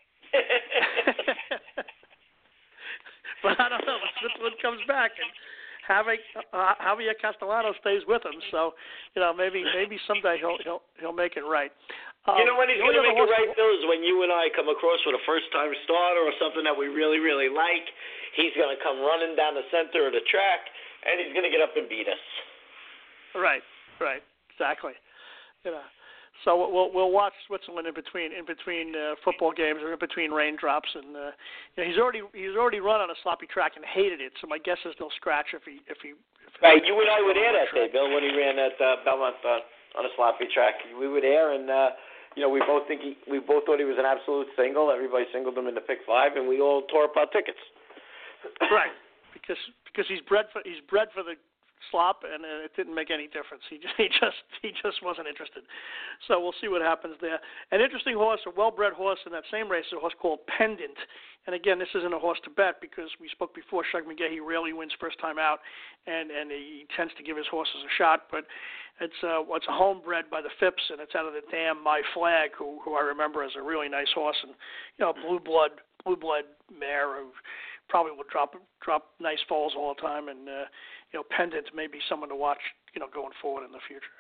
But I don't know. Switzerland comes back and Javier Castellano stays with him. So maybe someday he'll make it right. When he's going to make it right, Bill, is when you and I come across with a first-time starter or something that we really, really like. He's going to come running down the center of the track, and he's going to get up and beat us. Right, exactly. So we'll watch Switzerland in between football games or in between raindrops, and he's already run on a sloppy track and hated it. So my guess is they'll scratch if he. Right, you and I were there that day, Bill, when he ran at Belmont on a sloppy track. We were there, and we both thought he was an absolute single. Everybody singled him in the pick 5, and we all tore up our tickets. Right, because he's bred for the slop, and it didn't make any difference. He just wasn't interested. So we'll see what happens there. An interesting horse, a well-bred horse in that same race, is a horse called Pendant. And again, this isn't a horse to bet because we spoke before. Shug McGahee rarely wins first time out, and he tends to give his horses a shot. But it's a homebred by the Phipps, and it's out of the dam My Flag, who I remember as a really nice horse, and blue blood mare who probably will drop nice foals all the time, and Pendant may be someone to watch, going forward in the future.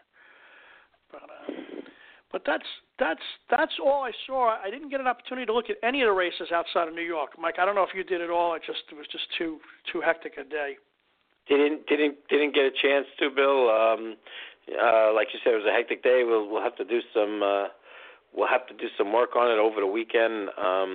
But that's all I saw. I didn't get an opportunity to look at any of the races outside of New York, Mike. I don't know if you did at all. It was just too hectic a day. Didn't get a chance to, Bill. Like you said, it was a hectic day. We'll have to do some work on it over the weekend.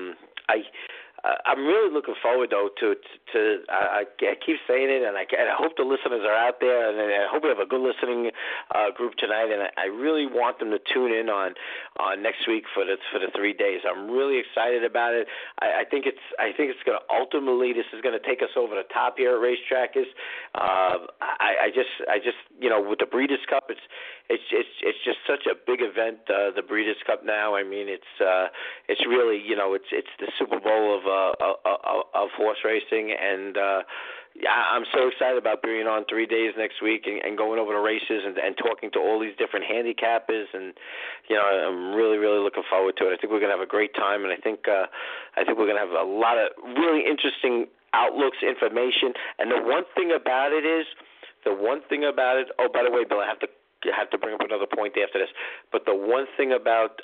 I'm really looking forward, though, to I keep saying it, and I hope the listeners are out there, and I hope we have a good listening group tonight, and I really want them to tune in on next week for the 3 days. I'm really excited about it. I think it's going to ultimately, this is going to take us over the top here at Racetrackers. I just with the Breeders' Cup, it's just such a big event. The Breeders' Cup now. I mean, it's really it's the Super Bowl of horse racing, and I'm so excited about being on 3 days next week and going over the races and talking to all these different handicappers, and I'm really, really looking forward to it. I think we're going to have a great time, and I think we're going to have a lot of really interesting outlooks, information, and the one thing about it, oh, by the way, Bill, I have to bring up another point after this, but the one thing about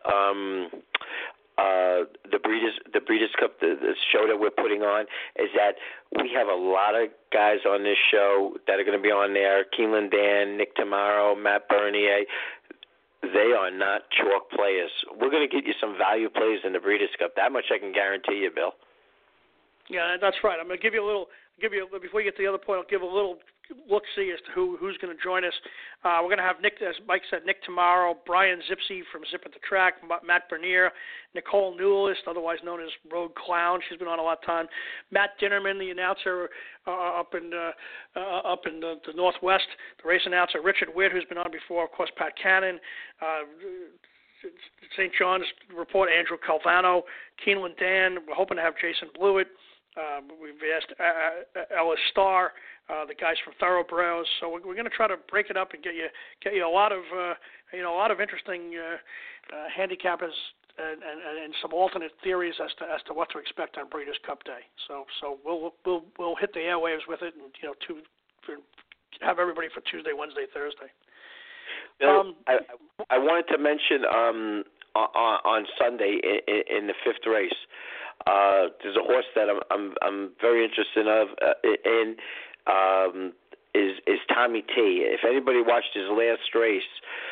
the Breeders' Cup, the show that we're putting on, is that we have a lot of guys on this show that are going to be on there. Keeneland Dan, Nick Tamaro, Matt Bernier. They are not chalk players. We're going to get you some value plays in the Breeders' Cup. That much I can guarantee you, Bill. Yeah, that's right. I'm going to give you before you get to the other point, I'll give a little look-see as to who's going to join us. We're going to have Nick, as Mike said, Nick Tamaro, Brian Zipsey from Zip at the Track, Matt Bernier, Nicole Newellist, otherwise known as Road Clown. She's been on a lot of time. Matt Dinnerman, the announcer up in the Northwest, the race announcer. Richard Witt, who's been on before, of course, Pat Cannon. St. John's report, Andrew Calvano, Keeneland Dan. We're hoping to have Jason Blewett. We've asked Ellis Starr, the guys from Thoroughbreds. So we're going to try to break it up and get you a lot of interesting handicappers and some alternate theories as to what to expect on Breeders' Cup Day. So we'll hit the airwaves with it, and have everybody for Tuesday, Wednesday, Thursday. Bill, I wanted to mention on Sunday in the fifth race. There's a horse that I'm very interested in is Tommy T. If anybody watched his last race,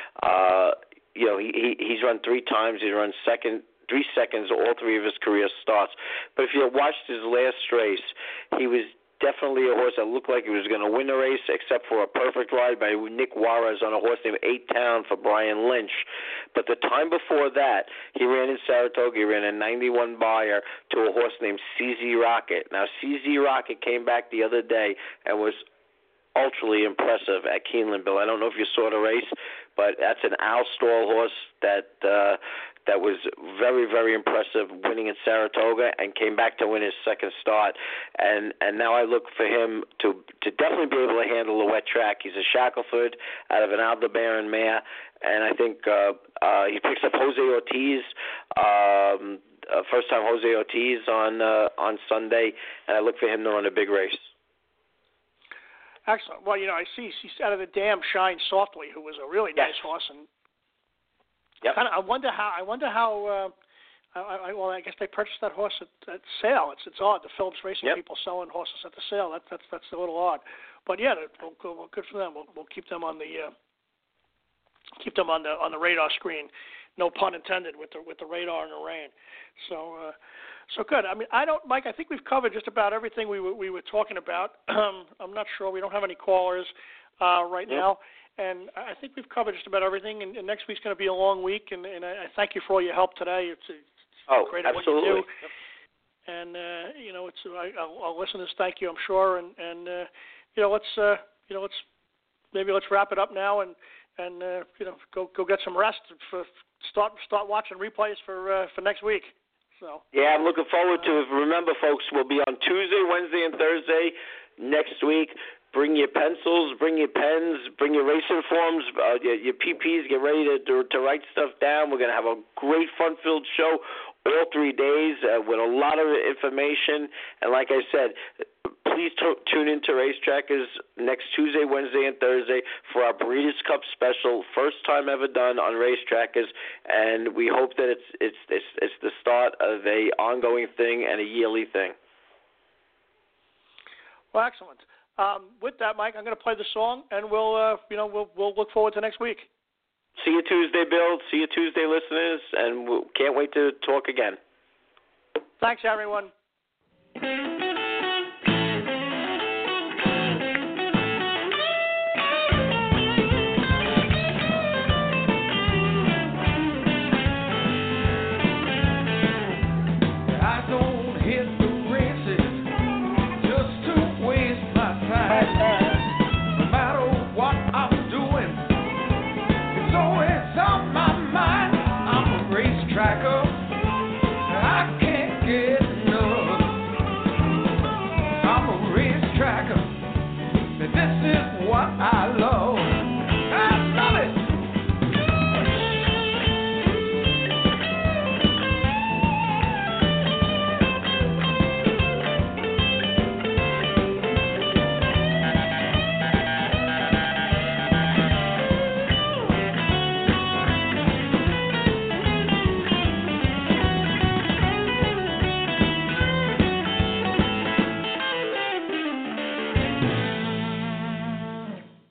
he's run 3 times. He's run 3 seconds all 3 of his career starts. But if you watched his last race, he was definitely a horse that looked like he was going to win the race, except for a perfect ride by Nick Juarez on a horse named 8 Town for Brian Lynch. But the time before that, he ran in Saratoga. He ran a 91 buyer to a horse named CZ Rocket. Now, CZ Rocket came back the other day and was ultra impressive at Keeneland, Bill. I don't know if you saw the race, but that's an Al Stall horse that was very, very impressive, winning in Saratoga, and came back to win his second start. And now I look for him to definitely be able to handle the wet track. He's a Shackelford out of an Aldebaran mare, and I think he picks up Jose Ortiz. First time Jose Ortiz on Sunday, and I look for him to run a big race. Excellent. Well, I see she's out of the dam Shine Softly, who was a really nice horse, and yep. I wonder how. I guess they purchased that horse at sale. It's odd. The Phillips Racing people selling horses at the sale. That's a little odd. But yeah, well, good for them. We'll keep them on the on the radar screen. No pun intended with the radar and the rain. So good. I mean, Mike. I think we've covered just about everything we were talking about. I'm not sure. We don't have any callers right now, and I think we've covered just about everything. And next week's going to be a long week, and I thank you for all your help today. It's great at what you do. And our listeners thank you, I'm sure. And let's wrap it up now and go get some rest for start watching replays for next week. So. Yeah, I'm looking forward to it. Remember, folks, we'll be on Tuesday, Wednesday, and Thursday next week. Bring your pencils, bring your pens, bring your racing forms, your PPs. Get ready to write stuff down. We're going to have a great fun-filled show all 3 days with a lot of information. And like I said, please tune in to Racetrackers next Tuesday, Wednesday, and Thursday for our Breeders' Cup special, first time ever done on Racetrackers, and we hope that it's the start of a ongoing thing and a yearly thing. Well, excellent. With that, Mike, I'm going to play the song, and we'll look forward to next week. See you Tuesday, Bill. See you Tuesday, listeners, and we can't wait to talk again. Thanks, everyone.